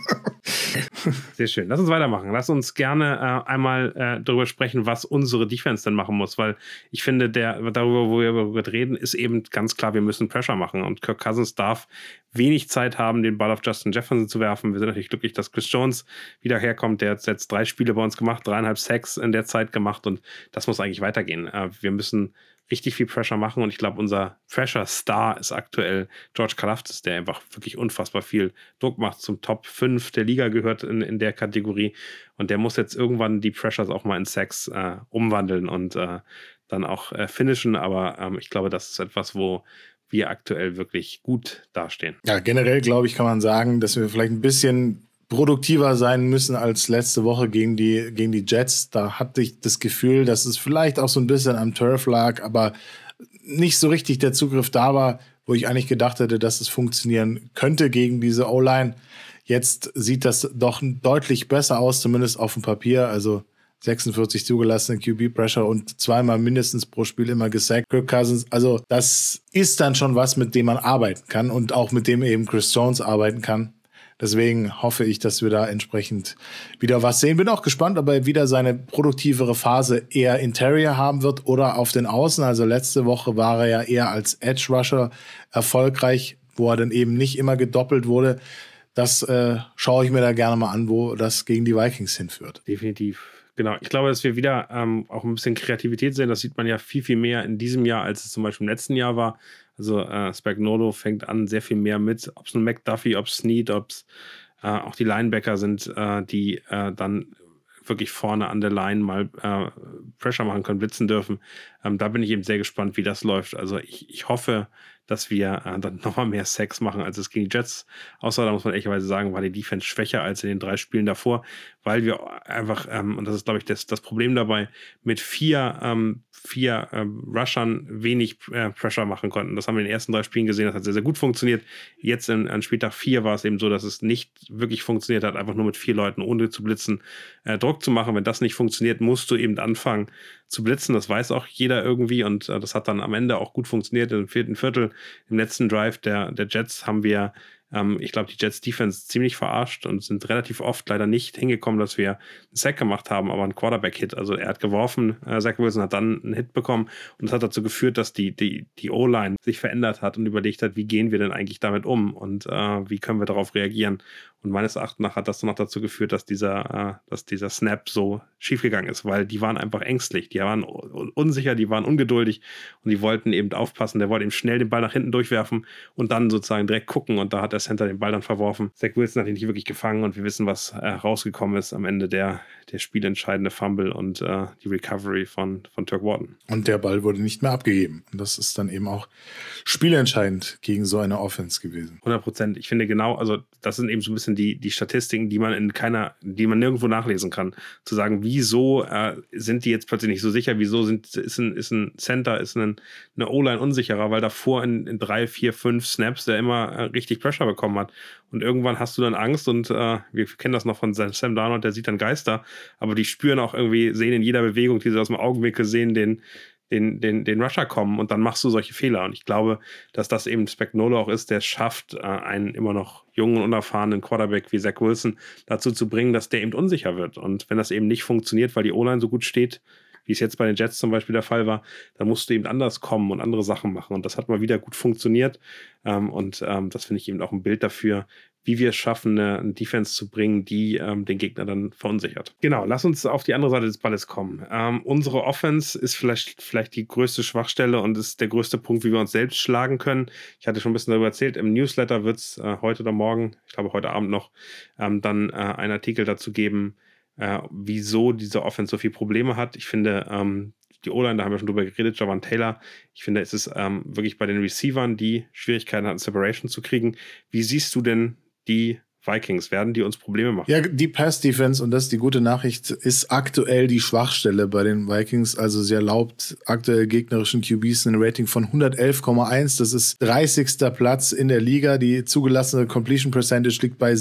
Sehr schön. Lass uns weitermachen. Lass uns gerne einmal darüber sprechen, was unsere Defense dann machen muss, weil ich finde, darüber, wo wir darüber reden, ist eben ganz klar, wir müssen Pressure machen und Kirk Cousins darf wenig Zeit haben, den Ball auf Justin Jefferson zu werfen. Wir sind natürlich glücklich, dass Chris Jones wieder herkommt. Der hat jetzt 3 Spiele bei uns gemacht, 3,5 Sacks in der Zeit gemacht und das muss eigentlich weitergehen. Wir müssen richtig viel Pressure machen und ich glaube, unser Pressure-Star ist aktuell George Karlaftis, der einfach wirklich unfassbar viel Druck macht, zum Top 5 der Liga gehört in der Kategorie und der muss jetzt irgendwann die Pressures auch mal in Sacks umwandeln und dann auch finishen, aber ich glaube, das ist etwas, wo wir aktuell wirklich gut dastehen. Ja, generell glaube ich, kann man sagen, dass wir vielleicht ein bisschen produktiver sein müssen als letzte Woche gegen die Jets. Da hatte ich das Gefühl, dass es vielleicht auch so ein bisschen am Turf lag, aber nicht so richtig der Zugriff da war, wo ich eigentlich gedacht hätte, dass es funktionieren könnte gegen diese O-Line. Jetzt sieht das doch deutlich besser aus, zumindest auf dem Papier. Also 46 zugelassene QB-Pressure und 2-mal mindestens pro Spiel immer gesackt. Kirk Cousins, also das ist dann schon was, mit dem man arbeiten kann und auch mit dem eben Chris Jones arbeiten kann. Deswegen hoffe ich, dass wir da entsprechend wieder was sehen. Bin auch gespannt, ob er wieder seine produktivere Phase eher Interior haben wird oder auf den Außen. Also letzte Woche war er ja eher als Edge Rusher erfolgreich, wo er dann eben nicht immer gedoppelt wurde. Das schaue ich mir da gerne mal an, wo das gegen die Vikings hinführt. Definitiv. Genau, ich glaube, dass wir wieder auch ein bisschen Kreativität sehen. Das sieht man ja viel, viel mehr in diesem Jahr, als es zum Beispiel im letzten Jahr war. Also Spagnuolo fängt an, sehr viel mehr mit, ob es nun McDuffie, ob es Snead, ob es auch die Linebacker sind, die dann wirklich vorne an der Line mal Pressure machen können, blitzen dürfen. Da bin ich eben sehr gespannt, wie das läuft. Also ich hoffe, dass wir dann nochmal mehr Sacks machen, als es gegen die Jets aussah. Da muss man ehrlicherweise sagen, war die Defense schwächer als in den 3 Spielen davor, weil wir einfach, und das ist, glaube ich, das Problem dabei, mit vier Rushern wenig Pressure machen konnten. Das haben wir in den ersten 3 Spielen gesehen, das hat sehr, sehr gut funktioniert. Jetzt an Spieltag 4 war es eben so, dass es nicht wirklich funktioniert hat, einfach nur mit 4 Leuten, ohne zu blitzen, Druck zu machen. Wenn das nicht funktioniert, musst du eben anfangen zu blitzen. Das weiß auch jeder irgendwie und das hat dann am Ende auch gut funktioniert. Im 4. Viertel, im letzten Drive der Jets haben wir ich glaube, die Jets Defense ziemlich verarscht und sind relativ oft leider nicht hingekommen, dass wir einen Sack gemacht haben, aber einen Quarterback-Hit. Also er hat geworfen, Zach Wilson hat dann einen Hit bekommen und das hat dazu geführt, dass die O-Line sich verändert hat und überlegt hat, wie gehen wir denn eigentlich damit um und wie können wir darauf reagieren. Und meines Erachtens nach hat das dann noch dazu geführt, dass dieser Snap so schiefgegangen ist, weil die waren einfach ängstlich, die waren unsicher, die waren ungeduldig und die wollten eben aufpassen. Der wollte eben schnell den Ball nach hinten durchwerfen und dann sozusagen direkt gucken und da hat der Center den Ball dann verworfen. Zach Wilson hat ihn nicht wirklich gefangen und wir wissen, was rausgekommen ist am Ende der spielentscheidende Fumble und die Recovery von Turk Wharton. Und der Ball wurde nicht mehr abgegeben. Und das ist dann eben auch spielentscheidend gegen so eine Offense gewesen. 100%. Ich finde genau, also das sind eben so ein bisschen die Statistiken, die man nirgendwo nachlesen kann. Zu sagen, wieso sind die jetzt plötzlich nicht so sicher, wieso ist ein Center, ist eine O-Line unsicherer, weil davor in 3, 4, 5 Snaps der immer richtig Pressure bekommen hat. Und irgendwann hast du dann Angst und wir kennen das noch von Sam Darnold, der sieht dann Geister, aber die spüren auch irgendwie, sehen in jeder Bewegung, die sie aus dem Augenwinkel sehen, den Rusher kommen und dann machst du solche Fehler. Und ich glaube, dass das eben Spagnuolo auch ist, der es schafft, einen immer noch jungen und unerfahrenen Quarterback wie Zach Wilson dazu zu bringen, dass der eben unsicher wird. Und wenn das eben nicht funktioniert, weil die O-Line so gut steht, wie es jetzt bei den Jets zum Beispiel der Fall war, dann musst du eben anders kommen und andere Sachen machen. Und das hat mal wieder gut funktioniert. Das finde ich eben auch ein Bild dafür, wie wir es schaffen, eine Defense zu bringen, die den Gegner dann verunsichert. Genau, lass uns auf die andere Seite des Balles kommen. Unsere Offense ist vielleicht die größte Schwachstelle und ist der größte Punkt, wie wir uns selbst schlagen können. Ich hatte schon ein bisschen darüber erzählt, im Newsletter wird es heute oder morgen, ich glaube heute Abend noch, dann einen Artikel dazu geben, wieso diese Offense so viele Probleme hat. Ich finde, die O-Line, da haben wir schon drüber geredet, Javon Taylor, ich finde, es ist wirklich bei den Receivern, die Schwierigkeiten hatten, Separation zu kriegen. Wie siehst du denn die Vikings? Werden die uns Probleme machen? Ja, die Pass-Defense, und das ist die gute Nachricht, ist aktuell die Schwachstelle bei den Vikings. Also sie erlaubt aktuell gegnerischen QBs ein Rating von 111,1. Das ist 30. Platz in der Liga. Die zugelassene Completion Percentage liegt bei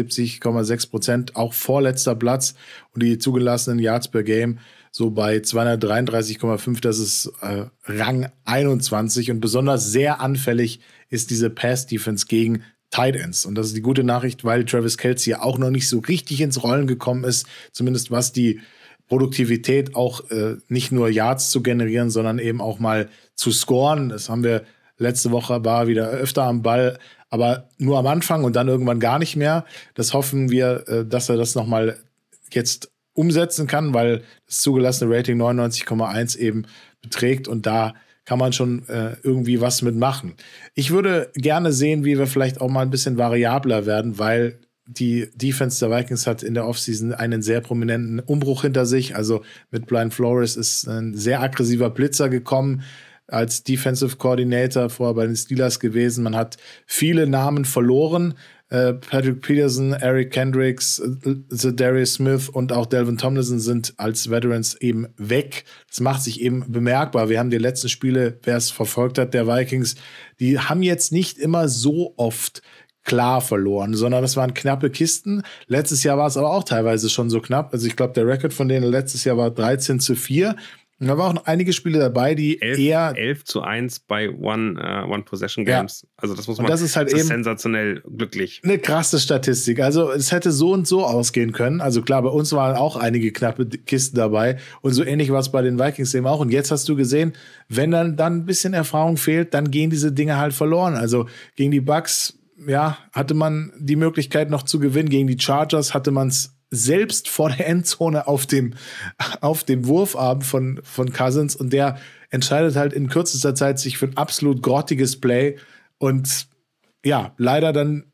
76,6%, auch vorletzter Platz. Und die zugelassenen Yards per Game so bei 233,5. Das ist Rang 21. Und besonders sehr anfällig ist diese Pass-Defense gegen Tight Ends. Und das ist die gute Nachricht, weil Travis Kelce ja auch noch nicht so richtig ins Rollen gekommen ist, zumindest was die Produktivität auch nicht nur Yards zu generieren, sondern eben auch mal zu scoren. Das haben wir letzte Woche, war wieder öfter am Ball, aber nur am Anfang und dann irgendwann gar nicht mehr. Das hoffen wir, dass er das nochmal jetzt umsetzen kann, weil das zugelassene Rating 99,1 eben beträgt und da kann man schon irgendwie was mitmachen. Ich würde gerne sehen, wie wir vielleicht auch mal ein bisschen variabler werden, weil die Defense der Vikings hat in der Offseason einen sehr prominenten Umbruch hinter sich. Also mit Brian Flores ist ein sehr aggressiver Blitzer gekommen als Defensive Coordinator vorher bei den Steelers gewesen. Man hat viele Namen verloren. Patrick Peterson, Eric Kendricks, Za'Darius Smith und auch Delvin Tomlinson sind als Veterans eben weg. Das macht sich eben bemerkbar. Wir haben die letzten Spiele, wer es verfolgt hat, der Vikings, die haben jetzt nicht immer so oft klar verloren, sondern das waren knappe Kisten. Letztes Jahr war es aber auch teilweise schon so knapp. Also ich glaube, der Rekord von denen letztes Jahr war 13-4. Und da waren auch noch einige Spiele dabei, die 11-1 bei One-Possession-Games. Ja. Also das muss man, das ist halt eben sensationell glücklich. Eine krasse Statistik. Also es hätte so und so ausgehen können. Also klar, bei uns waren auch einige knappe Kisten dabei. Und so ähnlich war es bei den Vikings eben auch. Und jetzt hast du gesehen, wenn dann ein bisschen Erfahrung fehlt, dann gehen diese Dinge halt verloren. Also gegen die Bucks, ja, hatte man die Möglichkeit noch zu gewinnen. Gegen die Chargers hatte man es selbst vor der Endzone auf dem Wurfarm von Cousins und der entscheidet halt in kürzester Zeit sich für ein absolut grottiges Play und ja, leider dann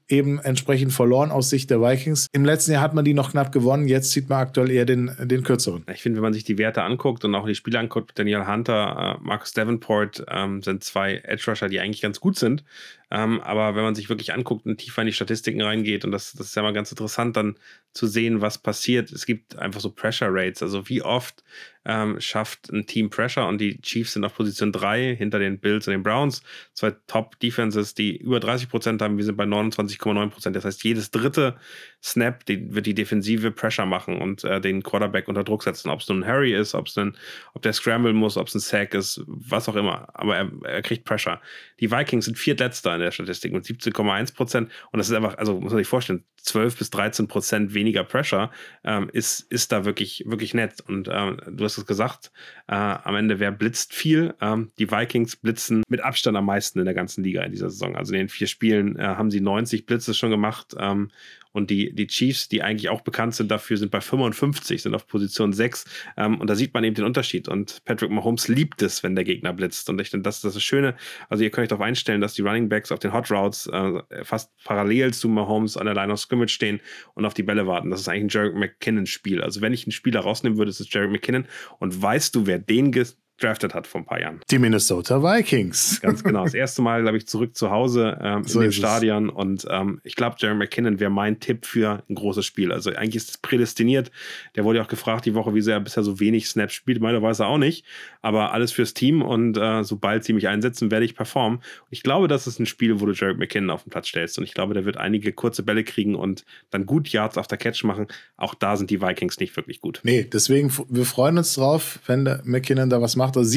eben entsprechend verloren aus Sicht der Vikings. Im letzten Jahr hat man die noch knapp gewonnen, jetzt sieht man aktuell eher den kürzeren. Ich finde, wenn man sich die Werte anguckt und auch die Spiele anguckt, Daniel Hunter, Marcus Davenport sind 2 Edge-Rusher, die eigentlich ganz gut sind. Aber wenn man sich wirklich anguckt und tiefer in die Statistiken reingeht, und das ist ja mal ganz interessant, dann zu sehen, was passiert. Es gibt einfach so Pressure Rates, also wie oft schafft ein Team Pressure, und die Chiefs sind auf Position 3 hinter den Bills und den Browns, 2 Top-Defenses, die über 30% haben, wir sind bei 29,9%. Das heißt, jedes dritte Snap wird die Defensive Pressure machen und den Quarterback unter Druck setzen, ob es nun ein Hurry ist, ob der scramble muss, ob es ein Sack ist, was auch immer, aber er kriegt Pressure. Die Vikings sind viertletzter in der Statistik mit 17,1%, und das ist einfach, also muss man sich vorstellen, 12-13% weniger Pressure ist da wirklich, wirklich nett. Und du hast es gesagt, am Ende, wer blitzt viel? Die Vikings blitzen mit Abstand am meisten in der ganzen Liga in dieser Saison. Also in den 4 Spielen haben sie 90 Blitze schon gemacht. Und die Chiefs, die eigentlich auch bekannt sind dafür, sind bei 55, sind auf Position 6. Und da sieht man eben den Unterschied. Und Patrick Mahomes liebt es, wenn der Gegner blitzt. Und ich finde, das ist das Schöne. Also ihr könnt euch darauf einstellen, dass die Running Backs auf den Hot Routes fast parallel zu Mahomes an der Line of Scrimmage stehen und auf die Bälle warten. Das ist eigentlich ein Jerick McKinnon-Spiel. Also wenn ich einen Spieler rausnehmen würde, ist es Jerick McKinnon. Und weißt du, wer den gedraftet hat vor ein paar Jahren? Die Minnesota Vikings. Ganz genau. Das erste Mal, glaube ich, zurück zu Hause in dem Stadion. Und ich glaube, Jerick McKinnon wäre mein Tipp für ein großes Spiel. Also eigentlich ist es prädestiniert. Der wurde ja auch gefragt die Woche, wieso er bisher so wenig Snaps spielt. Meiner weiß er auch nicht. Aber alles fürs Team, und sobald sie mich einsetzen, werde ich performen. Und ich glaube, das ist ein Spiel, wo du Jerick McKinnon auf den Platz stellst. Und ich glaube, der wird einige kurze Bälle kriegen und dann gut Yards after Catch machen. Auch da sind die Vikings nicht wirklich gut. Nee, deswegen, wir freuen uns drauf, wenn der McKinnon da was macht. Also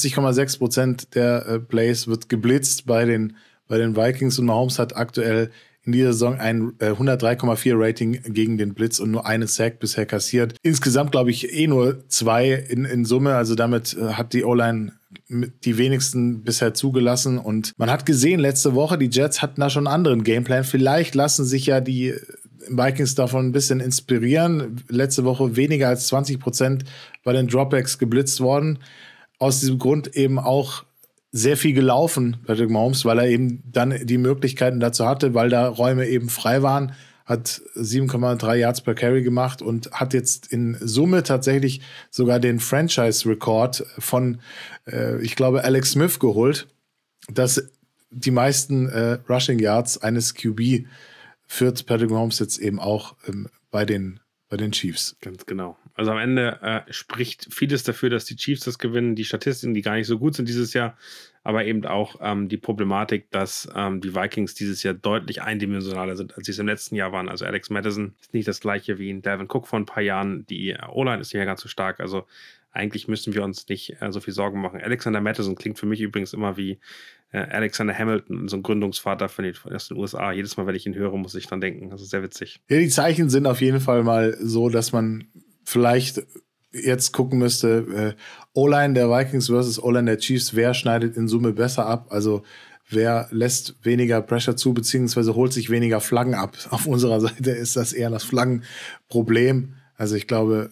57,6% der Plays wird geblitzt bei den Vikings, und Mahomes hat aktuell in dieser Saison ein 103,4 Rating gegen den Blitz und nur einen Sack bisher kassiert. Insgesamt glaube ich nur 2 in Summe, also damit hat die O-Line die wenigsten bisher zugelassen, und man hat gesehen, letzte Woche, die Jets hatten da schon einen anderen Gameplan. Vielleicht lassen sich ja die Vikings davon ein bisschen inspirieren. Letzte Woche weniger als 20% bei den Dropbacks geblitzt worden. Aus diesem Grund eben auch sehr viel gelaufen, Patrick Mahomes, weil er eben dann die Möglichkeiten dazu hatte, weil da Räume eben frei waren, hat 7,3 Yards per Carry gemacht und hat jetzt in Summe tatsächlich sogar den Franchise-Rekord von, ich glaube, Alex Smith geholt, dass die meisten Rushing Yards eines QB führt Patrick Mahomes jetzt eben auch bei den Chiefs. Ganz genau. Also am Ende spricht vieles dafür, dass die Chiefs das gewinnen. Die Statistiken, die gar nicht so gut sind dieses Jahr, aber eben auch die Problematik, dass die Vikings dieses Jahr deutlich eindimensionaler sind, als sie es im letzten Jahr waren. Also Alex Madison ist nicht das gleiche wie ein Dalvin Cook vor ein paar Jahren. Die O-Line ist nicht mehr ganz so stark. Also eigentlich müssen wir uns nicht so viel Sorgen machen. Alexander Mattison klingt für mich übrigens immer wie Alexander Hamilton, so ein Gründungsvater aus den USA. Jedes Mal, wenn ich ihn höre, muss ich dran denken. Das ist sehr witzig. Ja, die Zeichen sind auf jeden Fall mal so, dass man vielleicht jetzt gucken müsste, O-Line der Vikings versus O-Line der Chiefs, wer schneidet in Summe besser ab? Also wer lässt weniger Pressure zu, beziehungsweise holt sich weniger Flaggen ab? Auf unserer Seite ist das eher das Flaggenproblem. Also ich glaube,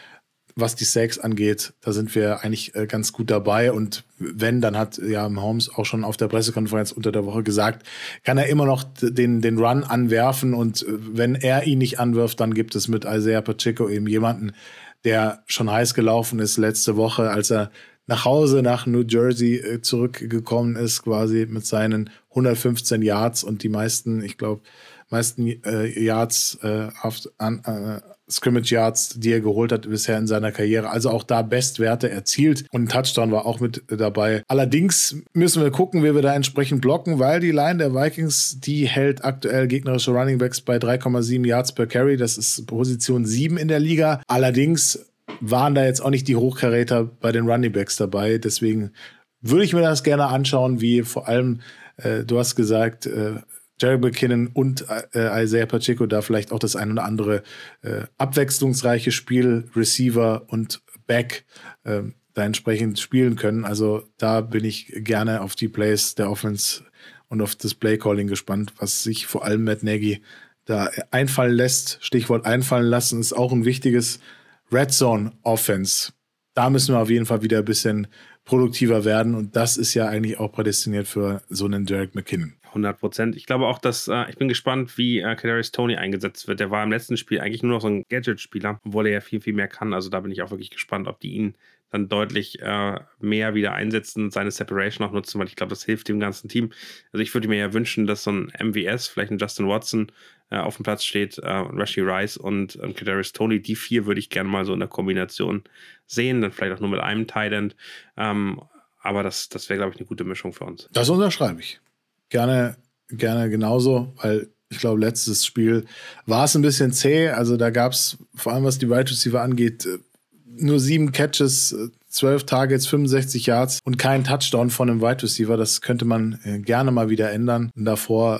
was die Sacks angeht, da sind wir eigentlich ganz gut dabei. Und wenn, dann hat ja Mahomes auch schon auf der Pressekonferenz unter der Woche gesagt, kann er immer noch den Run anwerfen. Und wenn er ihn nicht anwirft, dann gibt es mit Isaiah Pacheco eben jemanden, der schon heiß gelaufen ist letzte Woche, als er nach Hause nach New Jersey zurückgekommen ist, quasi mit seinen 115 Yards und die meisten Yards Scrimmage Yards, die er geholt hat bisher in seiner Karriere. Also auch da Bestwerte erzielt und ein Touchdown war auch mit dabei. Allerdings müssen wir gucken, wie wir da entsprechend blocken, weil die Line der Vikings, die hält aktuell gegnerische Runningbacks bei 3,7 Yards per Carry. Das ist Position 7 in der Liga. Allerdings waren da jetzt auch nicht die Hochkaräter bei den Runningbacks dabei. Deswegen würde ich mir das gerne anschauen, wie vor allem, du hast gesagt, Jerick McKinnon und Isaiah Pacheco da vielleicht auch das ein oder andere abwechslungsreiche Spiel, Receiver und Back da entsprechend spielen können. Also da bin ich gerne auf die Plays der Offense und auf das Play-Calling gespannt, was sich vor allem Matt Nagy da einfallen lässt. Stichwort einfallen lassen ist auch ein wichtiges Red Zone Offense. Da müssen wir auf jeden Fall wieder ein bisschen produktiver werden. Und das ist ja eigentlich auch prädestiniert für so einen Jerick McKinnon. 100%. Ich glaube auch, dass ich bin gespannt, wie Kadarius Toney eingesetzt wird. Der war im letzten Spiel eigentlich nur noch so ein Gadget-Spieler, obwohl er ja viel, viel mehr kann. Also da bin ich auch wirklich gespannt, ob die ihn dann deutlich mehr wieder einsetzen und seine Separation auch nutzen, weil ich glaube, das hilft dem ganzen Team. Also ich würde mir ja wünschen, dass so ein MVS, vielleicht ein Justin Watson auf dem Platz steht, Rashee Rice und Kadarius Toney. Die 4 würde ich gerne mal so in der Kombination sehen, dann vielleicht auch nur mit einem Tight End. Aber das wäre, glaube ich, eine gute Mischung für uns. Das unterschreibe ich. Gerne genauso, weil ich glaube, letztes Spiel war es ein bisschen zäh. Also da gab es, vor allem was die Wide Receiver angeht, nur 7 Catches, 12 Targets, 65 Yards und kein Touchdown von einem Wide Receiver. Das könnte man gerne mal wieder ändern. Und davor,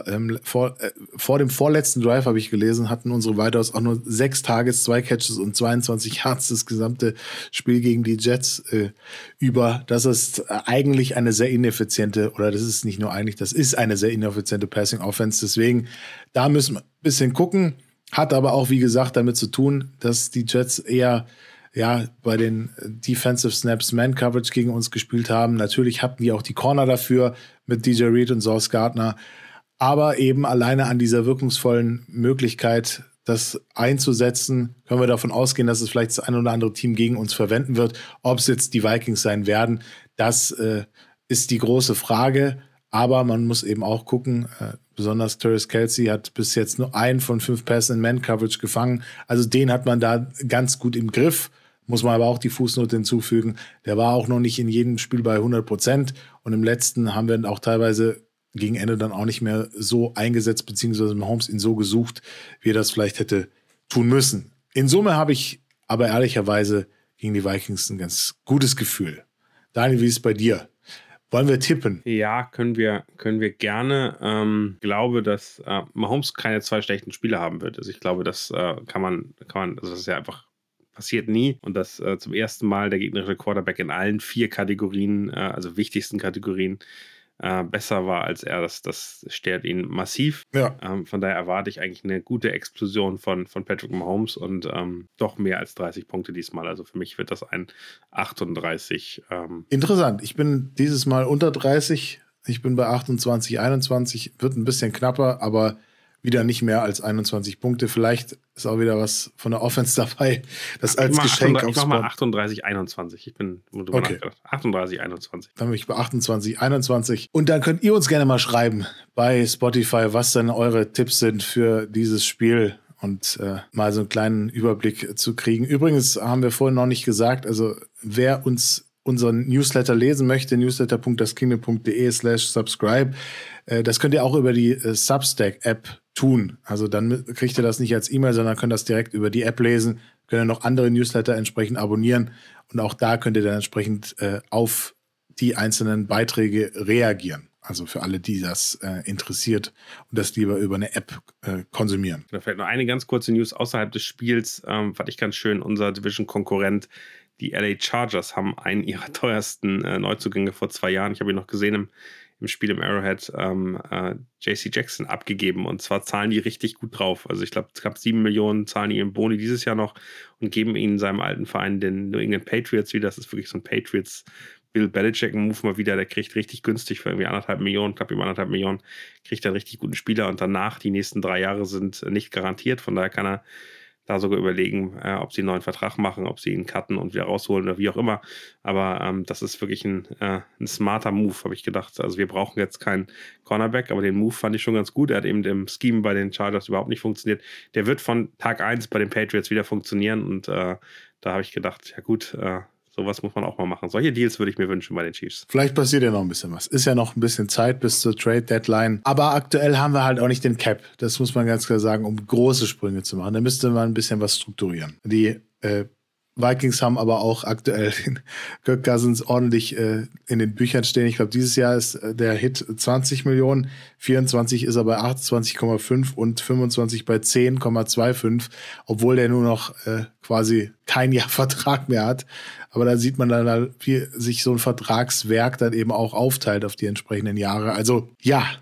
vor dem vorletzten Drive, habe ich gelesen, hatten unsere Wideouts auch nur 6 Targets, 2 Catches und 22 Yards das gesamte Spiel gegen die Jets über. Das ist eigentlich eine sehr ineffiziente, oder das ist nicht nur eigentlich, das ist eine sehr ineffiziente Passing-Offense. Deswegen, da müssen wir ein bisschen gucken. Hat aber auch, wie gesagt, damit zu tun, dass die Jets eher bei den Defensive Snaps Man-Coverage gegen uns gespielt haben. Natürlich hatten die auch die Corner dafür mit DJ Reed und Sauce Gardner. Aber eben alleine an dieser wirkungsvollen Möglichkeit, das einzusetzen, können wir davon ausgehen, dass es vielleicht das ein oder andere Team gegen uns verwenden wird. Ob es jetzt die Vikings sein werden, das ist die große Frage. Aber man muss eben auch gucken, besonders Travis Kelce hat bis jetzt nur einen von 5 Pässen in Man-Coverage gefangen. Also den hat man da ganz gut im Griff. Muss man aber auch die Fußnote hinzufügen. Der war auch noch nicht in jedem Spiel bei 100%. Und im letzten haben wir auch teilweise gegen Ende dann auch nicht mehr so eingesetzt, beziehungsweise Mahomes ihn so gesucht, wie er das vielleicht hätte tun müssen. In Summe habe ich aber ehrlicherweise gegen die Vikings ein ganz gutes Gefühl. Daniel, wie ist es bei dir? Wollen wir tippen? Ja, können wir gerne. Glaube, dass Mahomes keine 2 schlechten Spiele haben wird. Also ich glaube, das kann man, also das ist ja einfach passiert nie. Und dass zum ersten Mal der gegnerische Quarterback in allen 4 Kategorien, also wichtigsten Kategorien, besser war als er, das stört ihn massiv. Ja. Von daher erwarte ich eigentlich eine gute Explosion von Patrick Mahomes und doch mehr als 30 Punkte diesmal. Also für mich wird das ein 38. Interessant. Ich bin dieses Mal unter 30. Ich bin bei 28, 21. Wird ein bisschen knapper, aber wieder nicht mehr als 21 Punkte. Vielleicht ist auch wieder was von der Offense dabei. Das als Geschenk aufs Ich mach mal 38, 21. Ich bin okay. 38, 21. Dann bin ich bei 28, 21. Und dann könnt ihr uns gerne mal schreiben bei Spotify, was denn eure Tipps sind für dieses Spiel und mal so einen kleinen Überblick zu kriegen. Übrigens haben wir vorhin noch nicht gesagt, also wer uns unseren Newsletter lesen möchte, newsletter.daskingdom.de/subscribe. Das könnt ihr auch über die Substack-App tun. Also dann kriegt ihr das nicht als E-Mail, sondern könnt das direkt über die App lesen. Könnt ihr noch andere Newsletter entsprechend abonnieren. Und auch da könnt ihr dann entsprechend auf die einzelnen Beiträge reagieren. Also für alle, die das interessiert und das lieber über eine App konsumieren. Da fällt noch eine ganz kurze News außerhalb des Spiels. Fand ich ganz schön. Unser Division-Konkurrent, die LA Chargers, haben einen ihrer teuersten Neuzugänge vor 2 Jahren. Ich habe ihn noch gesehen im Spiel im Arrowhead, JC Jackson abgegeben. Und zwar zahlen die richtig gut drauf. Also ich glaube, es gab 7 Millionen, zahlen die im Boni dieses Jahr noch und geben ihnen seinem alten Verein, den New England Patriots, wieder. Das ist wirklich so ein Patriots Bill Belichick-Move mal wieder. Der kriegt richtig günstig für irgendwie 1,5 Millionen, knapp über 1,5 Millionen, kriegt er einen richtig guten Spieler. Und danach, die nächsten 3 Jahre sind nicht garantiert. Von daher kann er da sogar überlegen, ob sie einen neuen Vertrag machen, ob sie ihn cutten und wieder rausholen oder wie auch immer. Aber das ist wirklich ein smarter Move, habe ich gedacht. Also wir brauchen jetzt keinen Cornerback, aber den Move fand ich schon ganz gut. Er hat eben im Scheme bei den Chargers überhaupt nicht funktioniert. Der wird von Tag 1 bei den Patriots wieder funktionieren und da habe ich gedacht, ja gut, sowas muss man auch mal machen. Solche Deals würde ich mir wünschen bei den Chiefs. Vielleicht passiert ja noch ein bisschen was. Ist ja noch ein bisschen Zeit bis zur Trade-Deadline. Aber aktuell haben wir halt auch nicht den Cap. Das muss man ganz klar sagen, um große Sprünge zu machen. Da müsste man ein bisschen was strukturieren. Die Vikings haben aber auch aktuell den Kirk Cousins ordentlich in den Büchern stehen. Ich glaube, dieses Jahr ist der Hit 20 Millionen, 24 ist er bei 28,5 und 25 bei 10,25, obwohl der nur noch quasi kein Jahr Vertrag mehr hat. Aber da sieht man dann, wie sich so ein Vertragswerk dann eben auch aufteilt auf die entsprechenden Jahre. Also ja,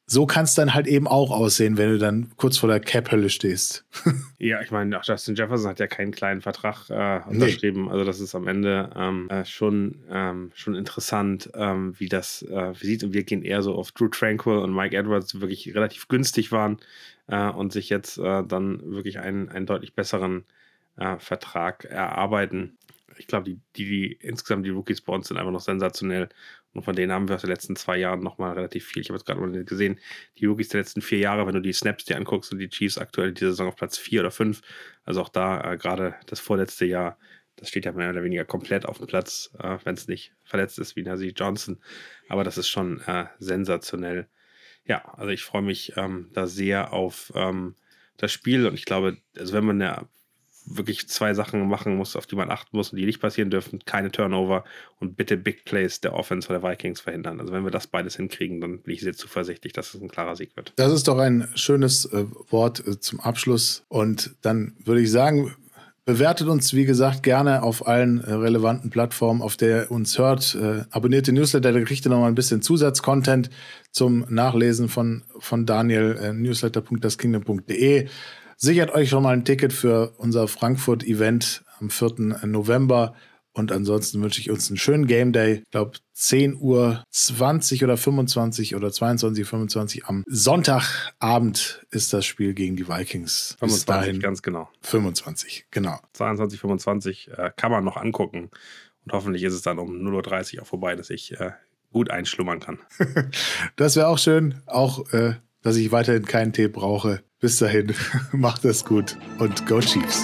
so kann es dann halt eben auch aussehen, wenn du dann kurz vor der Cap-Hölle stehst. Ja, ich meine, auch Justin Jefferson hat ja keinen kleinen Vertrag unterschrieben. Nee. Also das ist am Ende schon interessant, wie das sieht. Und wir gehen eher so auf Drew Tranquil und Mike Edwards, die wirklich relativ günstig waren und sich jetzt dann wirklich einen deutlich besseren Vertrag erarbeiten. Ich glaube, insgesamt die Rookies bei uns sind einfach noch sensationell. Und von denen haben wir aus den letzten 2 Jahren nochmal relativ viel. Ich habe jetzt gerade mal gesehen, die Rookies der letzten 4 Jahre, wenn du die Snaps dir anguckst und die Chiefs aktuell diese Saison auf Platz 4 oder 5, also auch da gerade das vorletzte Jahr, das steht ja mehr oder weniger komplett auf dem Platz, wenn es nicht verletzt ist wie Najee Johnson. Aber das ist schon sensationell. Ja, also ich freue mich da sehr auf das Spiel und ich glaube, also wenn man ja wirklich 2 Sachen machen muss, auf die man achten muss und die nicht passieren dürfen, keine Turnover und bitte Big Plays der Offense der Vikings verhindern. Also wenn wir das beides hinkriegen, dann bin ich sehr zuversichtlich, dass es ein klarer Sieg wird. Das ist doch ein schönes Wort zum Abschluss und dann würde ich sagen, bewertet uns, wie gesagt, gerne auf allen relevanten Plattformen, auf der ihr uns hört. Abonniert den Newsletter, da kriegt ihr noch mal ein bisschen Zusatzcontent zum Nachlesen von Daniel, newsletter.daskingdom.de. Sichert euch schon mal ein Ticket für unser Frankfurt-Event am 4. November. Und ansonsten wünsche ich uns einen schönen Game Day. Ich glaube, 10:20 Uhr oder 25 oder 22:25 am Sonntagabend ist das Spiel gegen die Vikings. 25, ganz genau. 25, genau. 22, 25 kann man noch angucken. Und hoffentlich ist es dann um 0:30 Uhr auch vorbei, dass ich gut einschlummern kann. Das wäre auch schön. Auch, dass ich weiterhin keinen Tee brauche. Bis dahin, macht das gut und go Chiefs.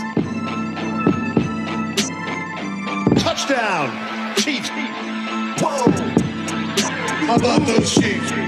Touchdown, Chiefs. Whoa. How about those Chiefs?